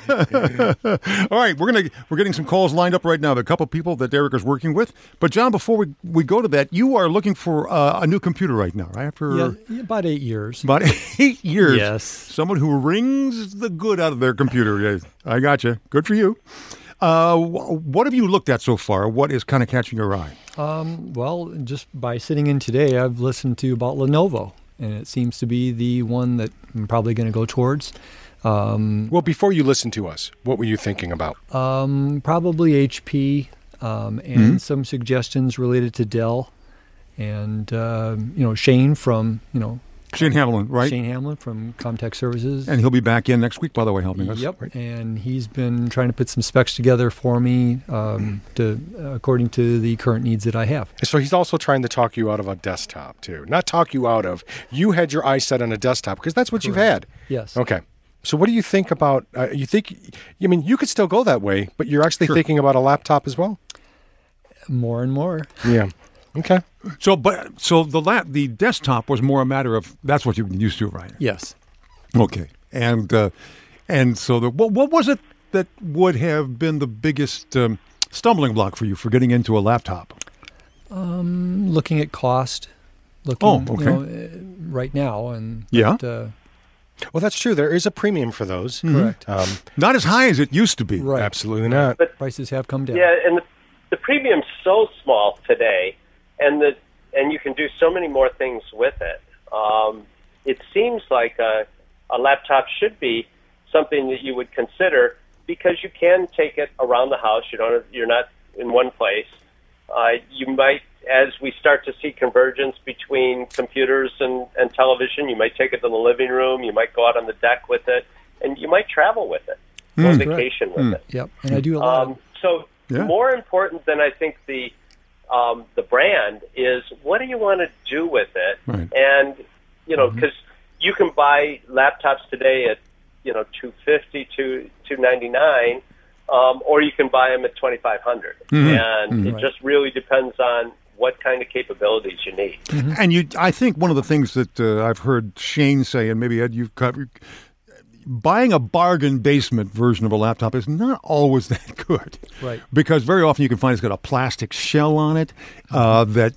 All right, we're getting some calls lined up right now. There are a couple of people that Derek is working with. But, John, before we go to that, you are looking for a new computer right now, right? About 8 years. About 8 years. Yes. Someone who wrings the good out of their computer. Yeah, I got you. Good for you. What have you looked at so far? What is kind of catching your eye? Well, just by sitting in today, I've listened to about Lenovo, and it seems to be the one that I'm probably going to go towards. Well, before you listen to us, what were you thinking about? Probably HP, and some suggestions related to Dell, and Shane from Shane Hamlin, right? Shane Hamlin from Comtech Services. And he'll be back in next week, by the way, helping us. Yep, right? And he's been trying to put some specs together for me according to the current needs that I have. So he's also trying to talk you out of a desktop, too. Not talk you out of. You had your eyes set on a desktop, because that's what you've had. Yes. Okay. So what do you think about, you could still go that way, but you're actually thinking about a laptop as well? More and more. Yeah. Okay. So the desktop was more a matter of that's what you've been used to, right? Yes. Okay. And so what was it that would have been the biggest stumbling block for you for getting into a laptop? Looking at cost. Right now and well, that's true. There is a premium for those. Correct. Not as high as it used to be. Right. Absolutely not. But prices have come down. Yeah, and the premium's so small today. And you can do so many more things with it. It seems like a laptop should be something that you would consider because you can take it around the house. You're not in one place. You might, as we start to see convergence between computers and television, you might take it to the living room. You might go out on the deck with it, and you might travel with it, go on vacation with it. Yep, and I do a lot. More important than I think the brand is what do you want to do with it, and because you can buy laptops today at $250 to $299. Or you can buy them at $2,500, and it just really depends on what kind of capabilities you need. And I think one of the things that I've heard Shane say, and maybe Ed, you've covered, buying a bargain basement version of a laptop is not always that good, right? Because very often you can find it's got a plastic shell on it that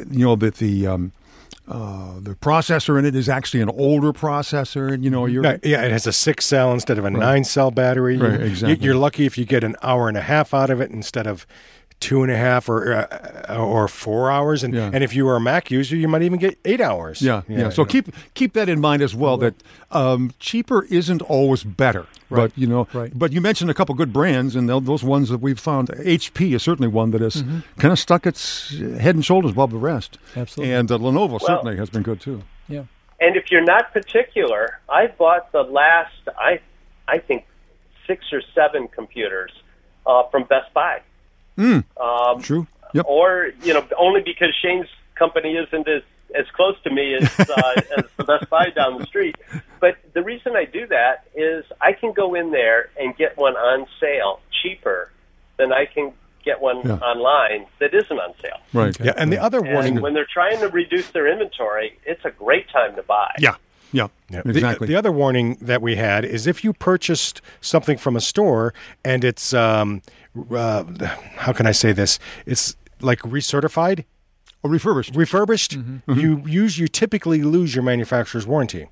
the processor in it is actually an older processor, and it has a 6-cell instead of a 9-cell battery. Right, exactly. You're lucky if you get an hour and a half out of it instead of 2.5 or 4 hours, and if you were a Mac user, you might even get 8 hours. So keep that in mind as well. That cheaper isn't always better. Right. But you mentioned a couple good brands, and those ones that we've found. HP is certainly one that has kind of stuck its head and shoulders above the rest. Absolutely. And Lenovo certainly has been good too. Yeah. And if you're not particular, I bought the last, I think, 6 or 7 computers from Best Buy. True. Yep. Or only because Shane's company isn't as close to me as the Best Buy down the street. But the reason I do that is I can go in there and get one on sale cheaper than I can get one online that isn't on sale. Right. Yeah. And the other warning, when they're trying to reduce their inventory, it's a great time to buy. Yeah, exactly. The other warning that we had is if you purchased something from a store and it's how can I say this? It's like recertified or refurbished. You typically lose your manufacturer's warranty.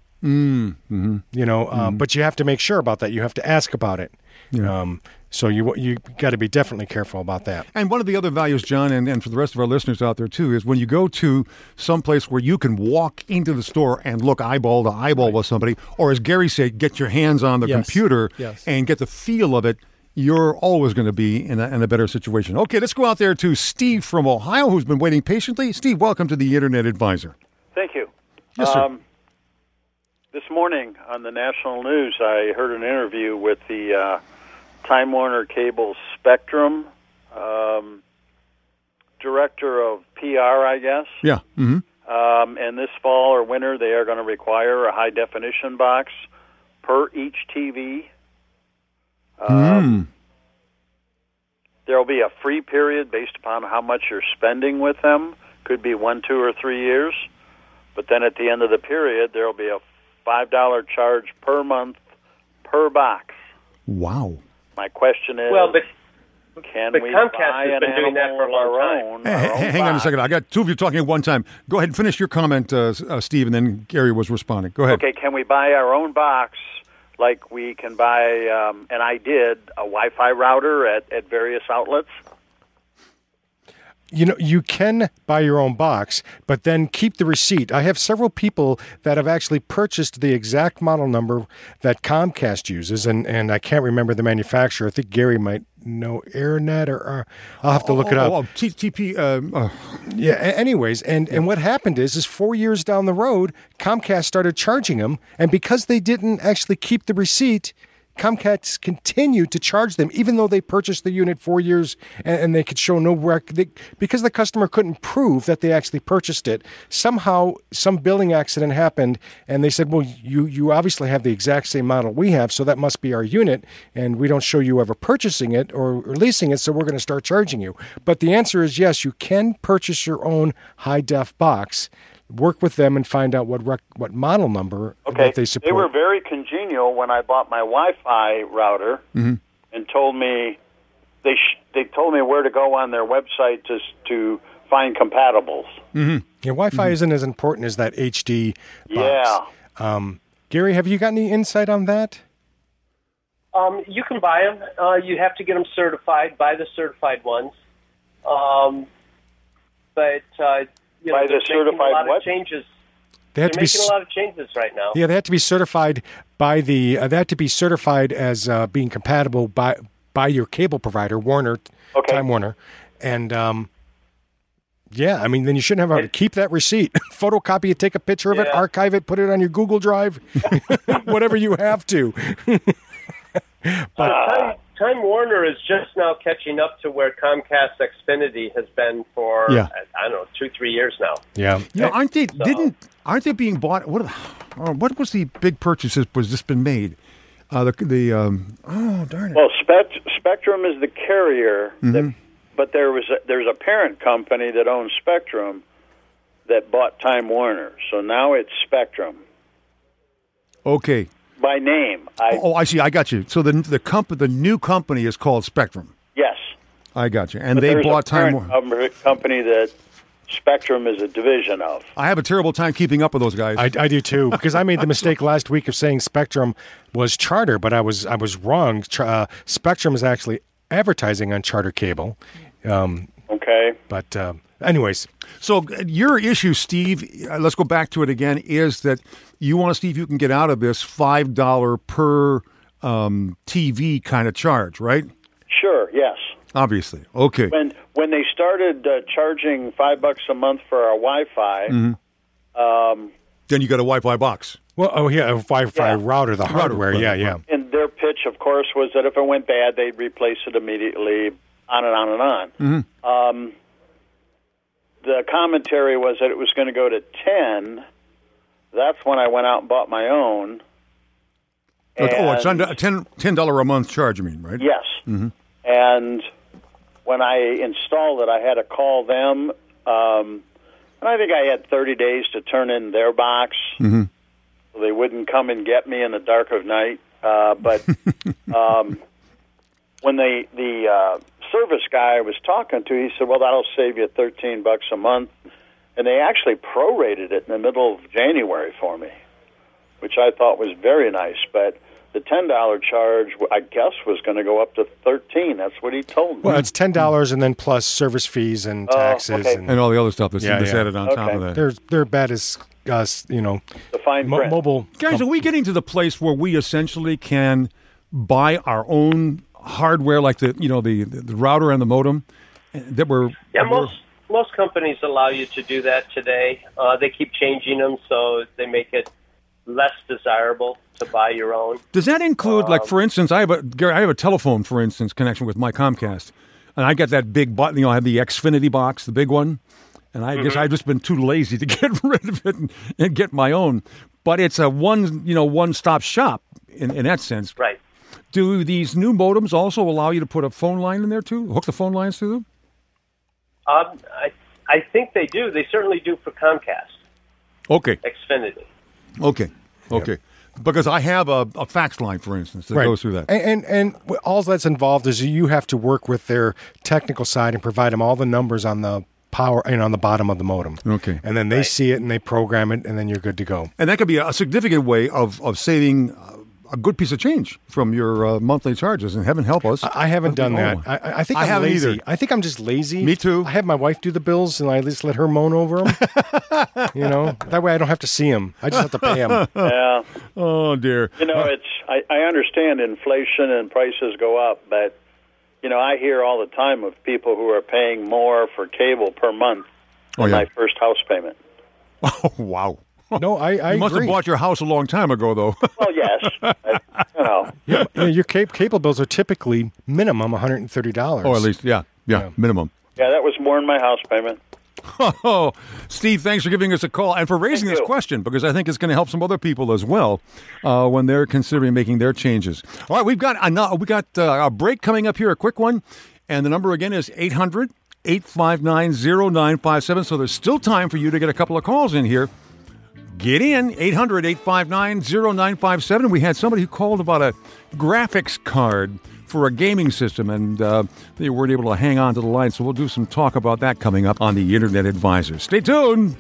But you have to make sure about that. You have to ask about it. So you got to be definitely careful about that. And one of the other values, John, and for the rest of our listeners out there too, is when you go to some place where you can walk into the store and look eyeball to eyeball with somebody, or as Gary said, get your hands on the computer and get the feel of it, you're always going to be in a better situation. Okay, let's go out there to Steve from Ohio, who's been waiting patiently. Steve, welcome to the Internet Advisor. Thank you. Yes, sir. This morning on the national news, I heard an interview with the Time Warner Cable Spectrum director of PR, I guess. Yeah. And this fall or winter, they are going to require a high-definition box per each TV. There will be a free period based upon how much you're spending with them. Could be 1, 2, or 3 years. But then at the end of the period, there will be a $5 charge per month per box. Wow. My question is, can we Comcast buy has an been doing that animal for a of long our time. own? Hang on a second. I got two of you talking at one time. Go ahead and finish your comment, Steve, and then Gary was responding. Go ahead. Okay, can we buy our own box like we can buy, and I did, a Wi-Fi router at various outlets? You can buy your own box, but then keep the receipt. I have several people that have actually purchased the exact model number that Comcast uses, and I can't remember the manufacturer. I think Gary might know AirNet, or I'll have to look it up. TP. Yeah. Anyways, and what happened is 4 years down the road, Comcast started charging them, and because they didn't actually keep the receipt, Comcast continued to charge them, even though they purchased the unit 4 years and they could show no because the customer couldn't prove that they actually purchased it. Somehow, some billing accident happened, and they said, "Well, you obviously have the exact same model we have, so that must be our unit, and we don't show you ever purchasing it or leasing it, so we're going to start charging you." But the answer is yes, you can purchase your own high-def box. Work with them and find out what model number that they support. They were very congenial when I bought my Wi-Fi router and told me they told me where to go on their website to find compatibles. Yeah, Wi-Fi isn't as important as that HD box. Yeah. Gary, have you got any insight on that? You can buy them. You have to get them certified. Buy the certified ones. By the certified what? Changes. They have They're to be making a lot of changes right now. Yeah, they have to be certified by the. They have to be certified as being compatible by your cable provider, Warner, Time Warner, and yeah, I mean, then you shouldn't have to keep that receipt, photocopy it, take a picture of it, archive it, put it on your Google Drive, whatever you have to. But Time Warner is just now catching up to where Comcast Xfinity has been for I don't know 2-3 years now. Yeah, aren't they being bought? What was the big purchase that was just been made? Oh darn it! Well, Spectrum is the carrier, but there's a parent company that owns Spectrum that bought Time Warner, so now it's Spectrum. Okay. By name. I see. I got you. So the new company is called Spectrum. Yes. I got you. And they bought Time Warner. Company that Spectrum is a division of. I have a terrible time keeping up with those guys. I do too, because I made the mistake last week of saying Spectrum was Charter, but I was wrong. Spectrum is actually advertising on Charter Cable. Okay. But anyways. So your issue, Steve, let's go back to it again, is that you want to see if you can get out of this $5 per TV kind of charge, right? Sure, yes. Obviously. Okay. When they started charging $5 a month for our Wi-Fi, then you got a Wi-Fi box. Well, a Wi-Fi router, the hardware, yeah. And their pitch, of course, was that if it went bad, they'd replace it immediately, on and on and on. The commentary was that it was going to go to 10. That's when I went out and bought my own. It's under a $10 a month charge, you mean, right? Yes. And when I installed it, I had to call them, and I think I had 30 days to turn in their box. So they wouldn't come and get me in the dark of night. But when the service guy I was talking to, he said, well, that'll save you $13 a month. And they actually prorated it in the middle of January for me, which I thought was very nice. But the $10 charge, I guess, was going to go up to $13. That's what he told me. Well, it's $10 and then plus service fees and taxes okay. and all the other stuff that's added on top of that. They're bad as the fine print. Mobile guys. Are we getting to the place where we essentially can buy our own hardware, like the router and the modem? Most companies allow you to do that today. They keep changing them so they make it less desirable to buy your own. Does that include, like, for instance, I have a telephone, for instance, connection with my Comcast, and I got that big button. I have the Xfinity box, the big one, and I guess I've just been too lazy to get rid of it and get my own. But it's a one-stop shop in that sense. Right. Do these new modems also allow you to put a phone line in there too? Hook the phone lines to them? I think they do. They certainly do for Comcast. Okay. Xfinity. Okay. Because I have a fax line, for instance, that goes through that. And all that's involved is you have to work with their technical side and provide them all the numbers on the power and on the bottom of the modem. Okay. And then they see it and they program it, and then you're good to go. And that could be a significant way of saving a good piece of change from your monthly charges, and heaven help us. I haven't done that. I think I'm lazy. Either. I think I'm just lazy. Me too. I have my wife do the bills, and I just let her moan over them. That way I don't have to see them. I just have to pay them. Yeah. Oh dear. I understand inflation and prices go up, but I hear all the time of people who are paying more for cable per month than my first house payment. Oh wow. No, I You must agree. have bought your house a long time ago, though. Well, yes. Your cable bills are typically minimum $130. Or at least, yeah, minimum. Yeah, that was more than my house payment. Oh, Steve, thanks for giving us a call and for raising this question, because I think it's going to help some other people as well when they're considering making their changes. All right, we got a break coming up here, a quick one, and the number again is 800-859-0957. So there's still time for you to get a couple of calls in here. Get in, 800-859-0957. We had somebody who called about a graphics card for a gaming system, and they weren't able to hang on to the line, so we'll do some talk about that coming up on the Internet Advisor. Stay tuned.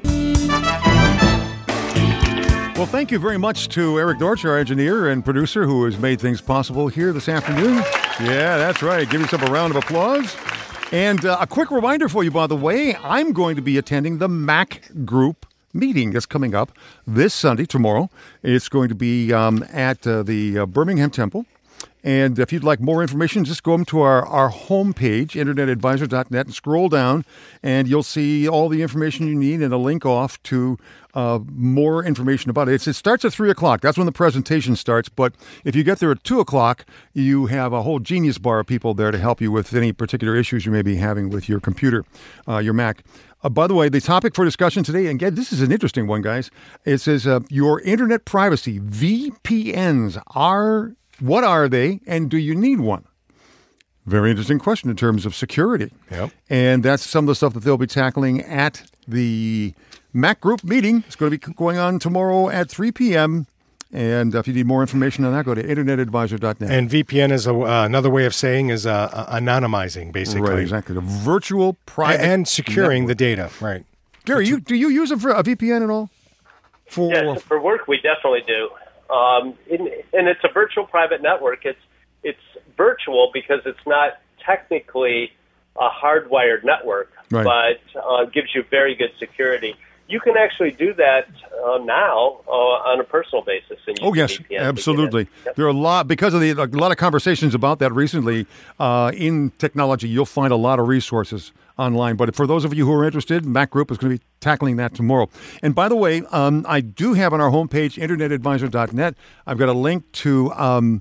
Well, thank you very much to Eric Dorch, our engineer and producer, who has made things possible here this afternoon. Yeah, that's right. Give yourself a round of applause. And a quick reminder for you, by the way, I'm going to be attending the Mac Group meeting that's coming up this Sunday, tomorrow. It's going to be at the Birmingham Temple. And if you'd like more information, just go to our homepage, internetadvisor.net, and scroll down, and you'll see all the information you need and a link off to more information about it. It starts at 3 o'clock. That's when the presentation starts. But if you get there at 2 o'clock, you have a whole genius bar of people there to help you with any particular issues you may be having with your computer, your Mac. By the way, the topic for discussion today, and again, this is an interesting one, guys. It says your internet privacy. VPNs are... What are they, and do you need one? Very interesting question in terms of security. Yep. And that's some of the stuff that they'll be tackling at the Mac Group meeting. It's going to be going on tomorrow at 3 p.m., and if you need more information on that, go to internetadvisor.net. And VPN is another way of saying is anonymizing, basically. Right, exactly. The virtual private and securing network. the data, right. Gary, do you use a VPN at all? Yes, for work we definitely do. And it's a virtual private network. It's virtual because it's not technically a hardwired network, right. but gives you very good security. You can actually do that now on a personal basis. And oh, yes, absolutely. Yep. There are a lot, because of a lot of conversations about that recently in technology, you'll find a lot of resources online. But for those of you who are interested, Mac Group is going to be tackling that tomorrow. And by the way, I do have on our homepage, internetadvisor.net, I've got a link to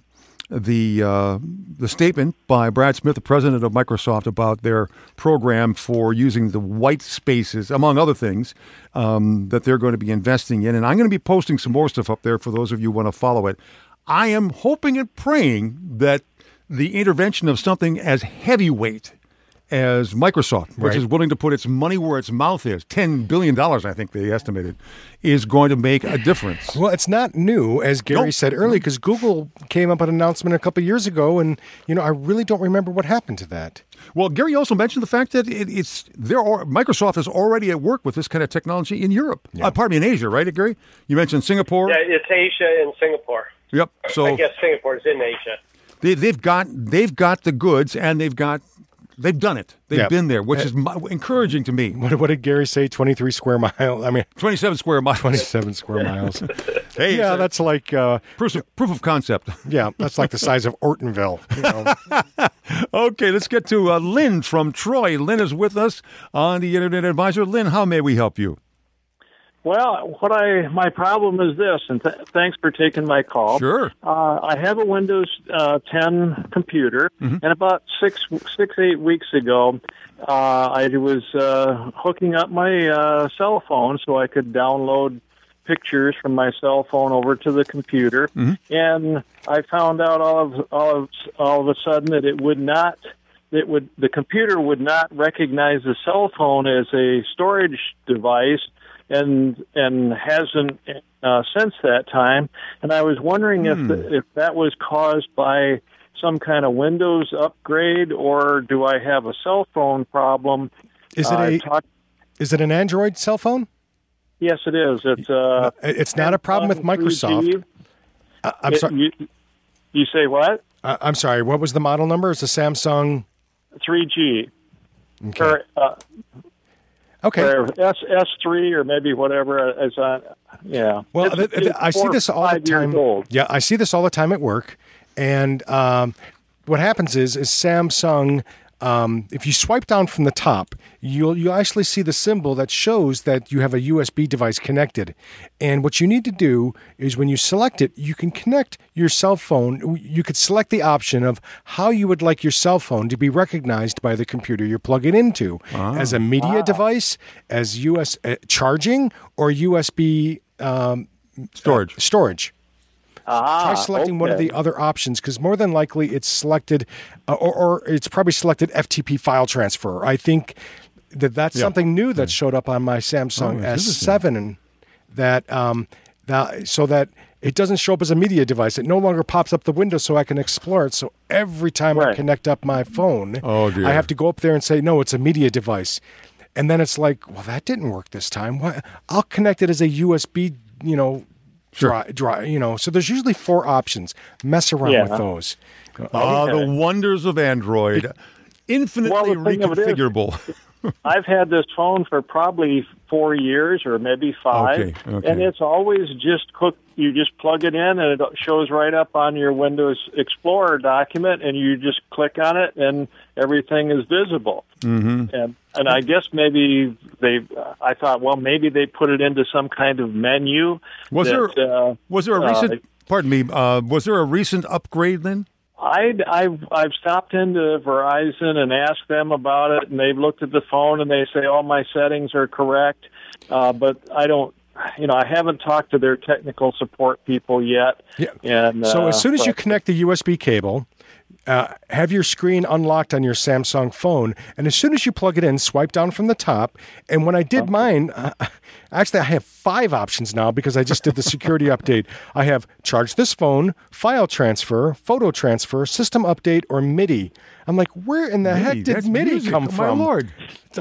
the statement by Brad Smith, the president of Microsoft, about their program for using the white spaces, among other things, that they're going to be investing in. And I'm going to be posting some more stuff up there for those of you who want to follow it. I am hoping and praying that the intervention of something as heavyweight as Microsoft, which is willing to put its money where its mouth is, $10 billion, I think they estimated, is going to make a difference. Well, it's not new, as Gary said earlier, because Google came up with an announcement a couple of years ago, and I really don't remember what happened to that. Well, Gary also mentioned the fact that Microsoft is already at work with this kind of technology in Europe. Pardon me, in Asia, right, Gary? You mentioned Singapore. Yeah, it's Asia and Singapore. Yep. So I guess Singapore is in Asia. They've got the goods, and they've done it. They've been there, which is encouraging to me. What did Gary say? 23 square miles? 27 square miles. 27 square miles. Hey, yeah, that's like... proof of concept. Yeah, that's like the size of Ortonville. Okay, let's get to Lynn from Troy. Lynn is with us on the Internet Advisor. Lynn, how may we help you? Well, my problem is this, and thanks for taking my call. Sure. I have a Windows 10 computer, and about 8 weeks ago, I was hooking up my cell phone so I could download pictures from my cell phone over to the computer, and I found out all of a sudden that the computer would not recognize the cell phone as a storage device. And hasn't since that time. And I was wondering if that was caused by some kind of Windows upgrade, or do I have a cell phone problem? Is it an Android cell phone? Yes, it is. It's not a problem with Microsoft. I'm sorry. You say what? I'm sorry. What was the model number? It's a Samsung 3G. Okay. Okay. Or S3 or maybe whatever is on. Yeah. Well, I see this all the time. Yeah, I see this all the time at work. And what happens is Samsung, if you swipe down from the top, you'll actually see the symbol that shows that you have a USB device connected. And what you need to do is when you select it, you can connect your cell phone. You could select the option of how you would like your cell phone to be recognized by the computer you're plugging into, as a media device, as US charging, or USB storage. Try selecting one of the other options, because more than likely it's selected, or it's probably selected FTP file transfer. I think that's something new that showed up on my Samsung S7, and so that it doesn't show up as a media device. It no longer pops up the window so I can explore it. So every time I connect up my phone, I have to go up there and say, no, it's a media device. And then it's like, well, that didn't work this time. I'll connect it as a USB, dry, so there's usually 4 options. Mess around with those. The wonders of Android. Infinitely reconfigurable. I've had this phone for probably 4 years or maybe 5, and it's always just cooked. You just plug it in, and it shows right up on your Windows Explorer document, and you just click on it, and everything is visible. Mm-hmm. And I guess maybe I thought, well, maybe they put it into some kind of menu. Was there a recent? Pardon me. Was there a recent upgrade then? I've stopped into Verizon and asked them about it, and they've looked at the phone and they say all my settings are correct, but I don't. I haven't talked to their technical support people yet. Yeah. And so as soon as you connect the USB cable, have your screen unlocked on your Samsung phone, and as soon as you plug it in, swipe down from the top. And when I did mine, actually I have 5 options now because I just did the security update. I have charge this phone, file transfer, photo transfer, system update, or MIDI. I'm like, where in the heck did MIDI come from? My Lord.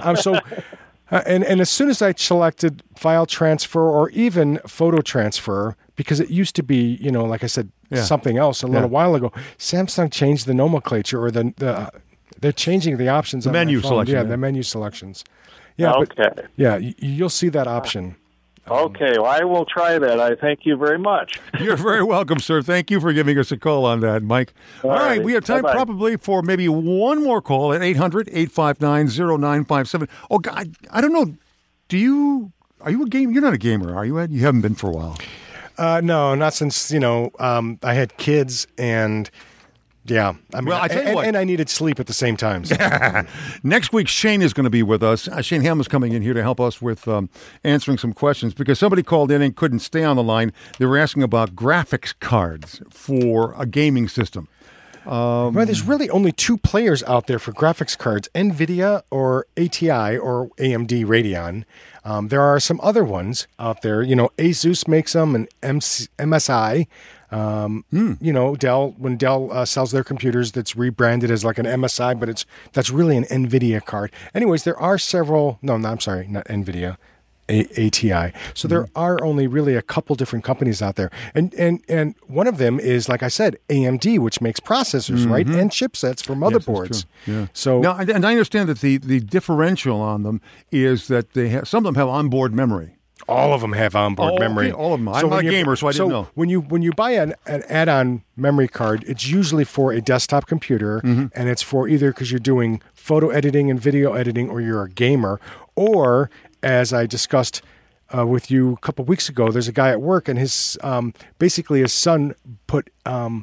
And as soon as I selected file transfer or even photo transfer, because it used to be, like I said, something else a little while ago, Samsung changed the nomenclature, or they're changing the options. The menu selection. Yeah, the menu selections. Yeah. Okay. You'll see that option. Okay, well, I will try that. I thank you very much. You're very welcome, sir. Thank you for giving us a call on that, Mike. All right, we have time probably for maybe one more call at 800-859-0957. Oh, God, I don't know. Are you a gamer? You're not a gamer, are you, Ed? You haven't been for a while. No, not since, I had kids and... Yeah. I tell you what. And I needed sleep at the same time. So. Next week, Shane is going to be with us. Shane Ham is coming in here to help us with answering some questions because somebody called in and couldn't stay on the line. They were asking about graphics cards for a gaming system. Well, there's really only 2 players out there for graphics cards, NVIDIA or ATI or AMD Radeon. There are some other ones out there. Asus makes them, and MSI. Dell, when Dell sells their computers, that's rebranded as like an MSI, but that's really an NVIDIA card. Anyways, there are several. No, I'm sorry, not NVIDIA, ATI. So there are only really a couple different companies out there, and one of them is, like I said, AMD, which makes processors, right, and chipsets for motherboards. Yeah. So now, and I understand that the differential on them is that some of them have onboard memory. All of them have onboard memory. All of them. I'm not a gamer, so I didn't know. When you buy an add-on memory card, it's usually for a desktop computer, and it's for either because you're doing photo editing and video editing, or you're a gamer, or, as I discussed with you a couple weeks ago, there's a guy at work, and his basically his son put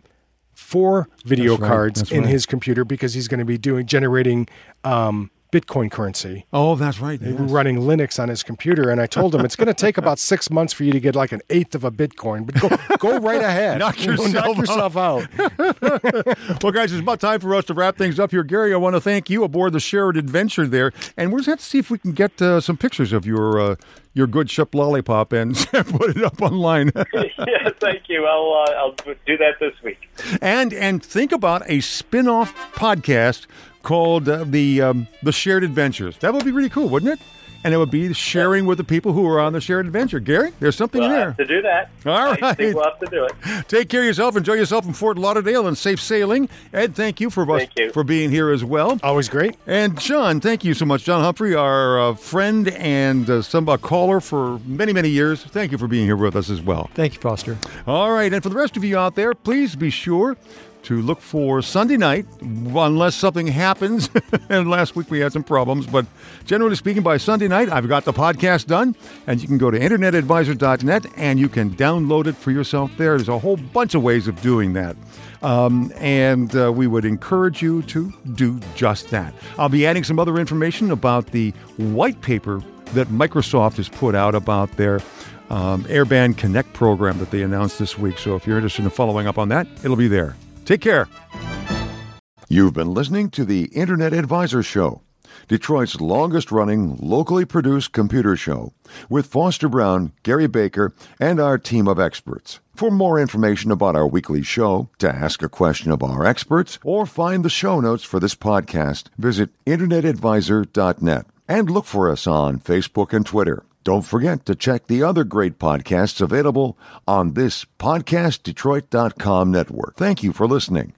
4 video cards in his computer because he's going to be generating Bitcoin currency. Oh, that's right. Yes. Running Linux on his computer, and I told him it's going to take about 6 months for you to get like an 1/8 of a Bitcoin, but go right ahead. Knock yourself out. Well, guys, it's about time for us to wrap things up here. Gary, I want to thank you aboard the Shared Adventure there, and we'll just have to see if we can get some pictures of your good ship lollipop and put it up online. Yeah, thank you. I'll do that this week. And think about a spin-off podcast called the Shared Adventures. That would be really cool, wouldn't it? And it would be sharing with the people who are on the Shared Adventure. Gary, there's something there. We'll have to do that. All right. I think we'll have to do it. Take care of yourself. Enjoy yourself in Fort Lauderdale and safe sailing. Ed, thank you for being here as well. Always great. And John, thank you so much. John Humphrey, our friend and a caller for many, many years. Thank you for being here with us as well. Thank you, Foster. All right. And for the rest of you out there, please be sure to look for Sunday night, unless something happens. And last week we had some problems, but generally speaking, by Sunday night, I've got the podcast done, and you can go to internetadvisor.net and you can download it for yourself there. There's a whole bunch of ways of doing that. And we would encourage you to do just that. I'll be adding some other information about the white paper that Microsoft has put out about their Airband Connect program that they announced this week. So if you're interested in following up on that, it'll be there. Take care. You've been listening to the Internet Advisor Show, Detroit's longest-running, locally produced computer show, with Foster Brown, Gary Baker, and our team of experts. For more information about our weekly show, to ask a question of our experts, or find the show notes for this podcast, visit internetadvisor.net and look for us on Facebook and Twitter. Don't forget to check the other great podcasts available on this PodcastDetroit.com network. Thank you for listening.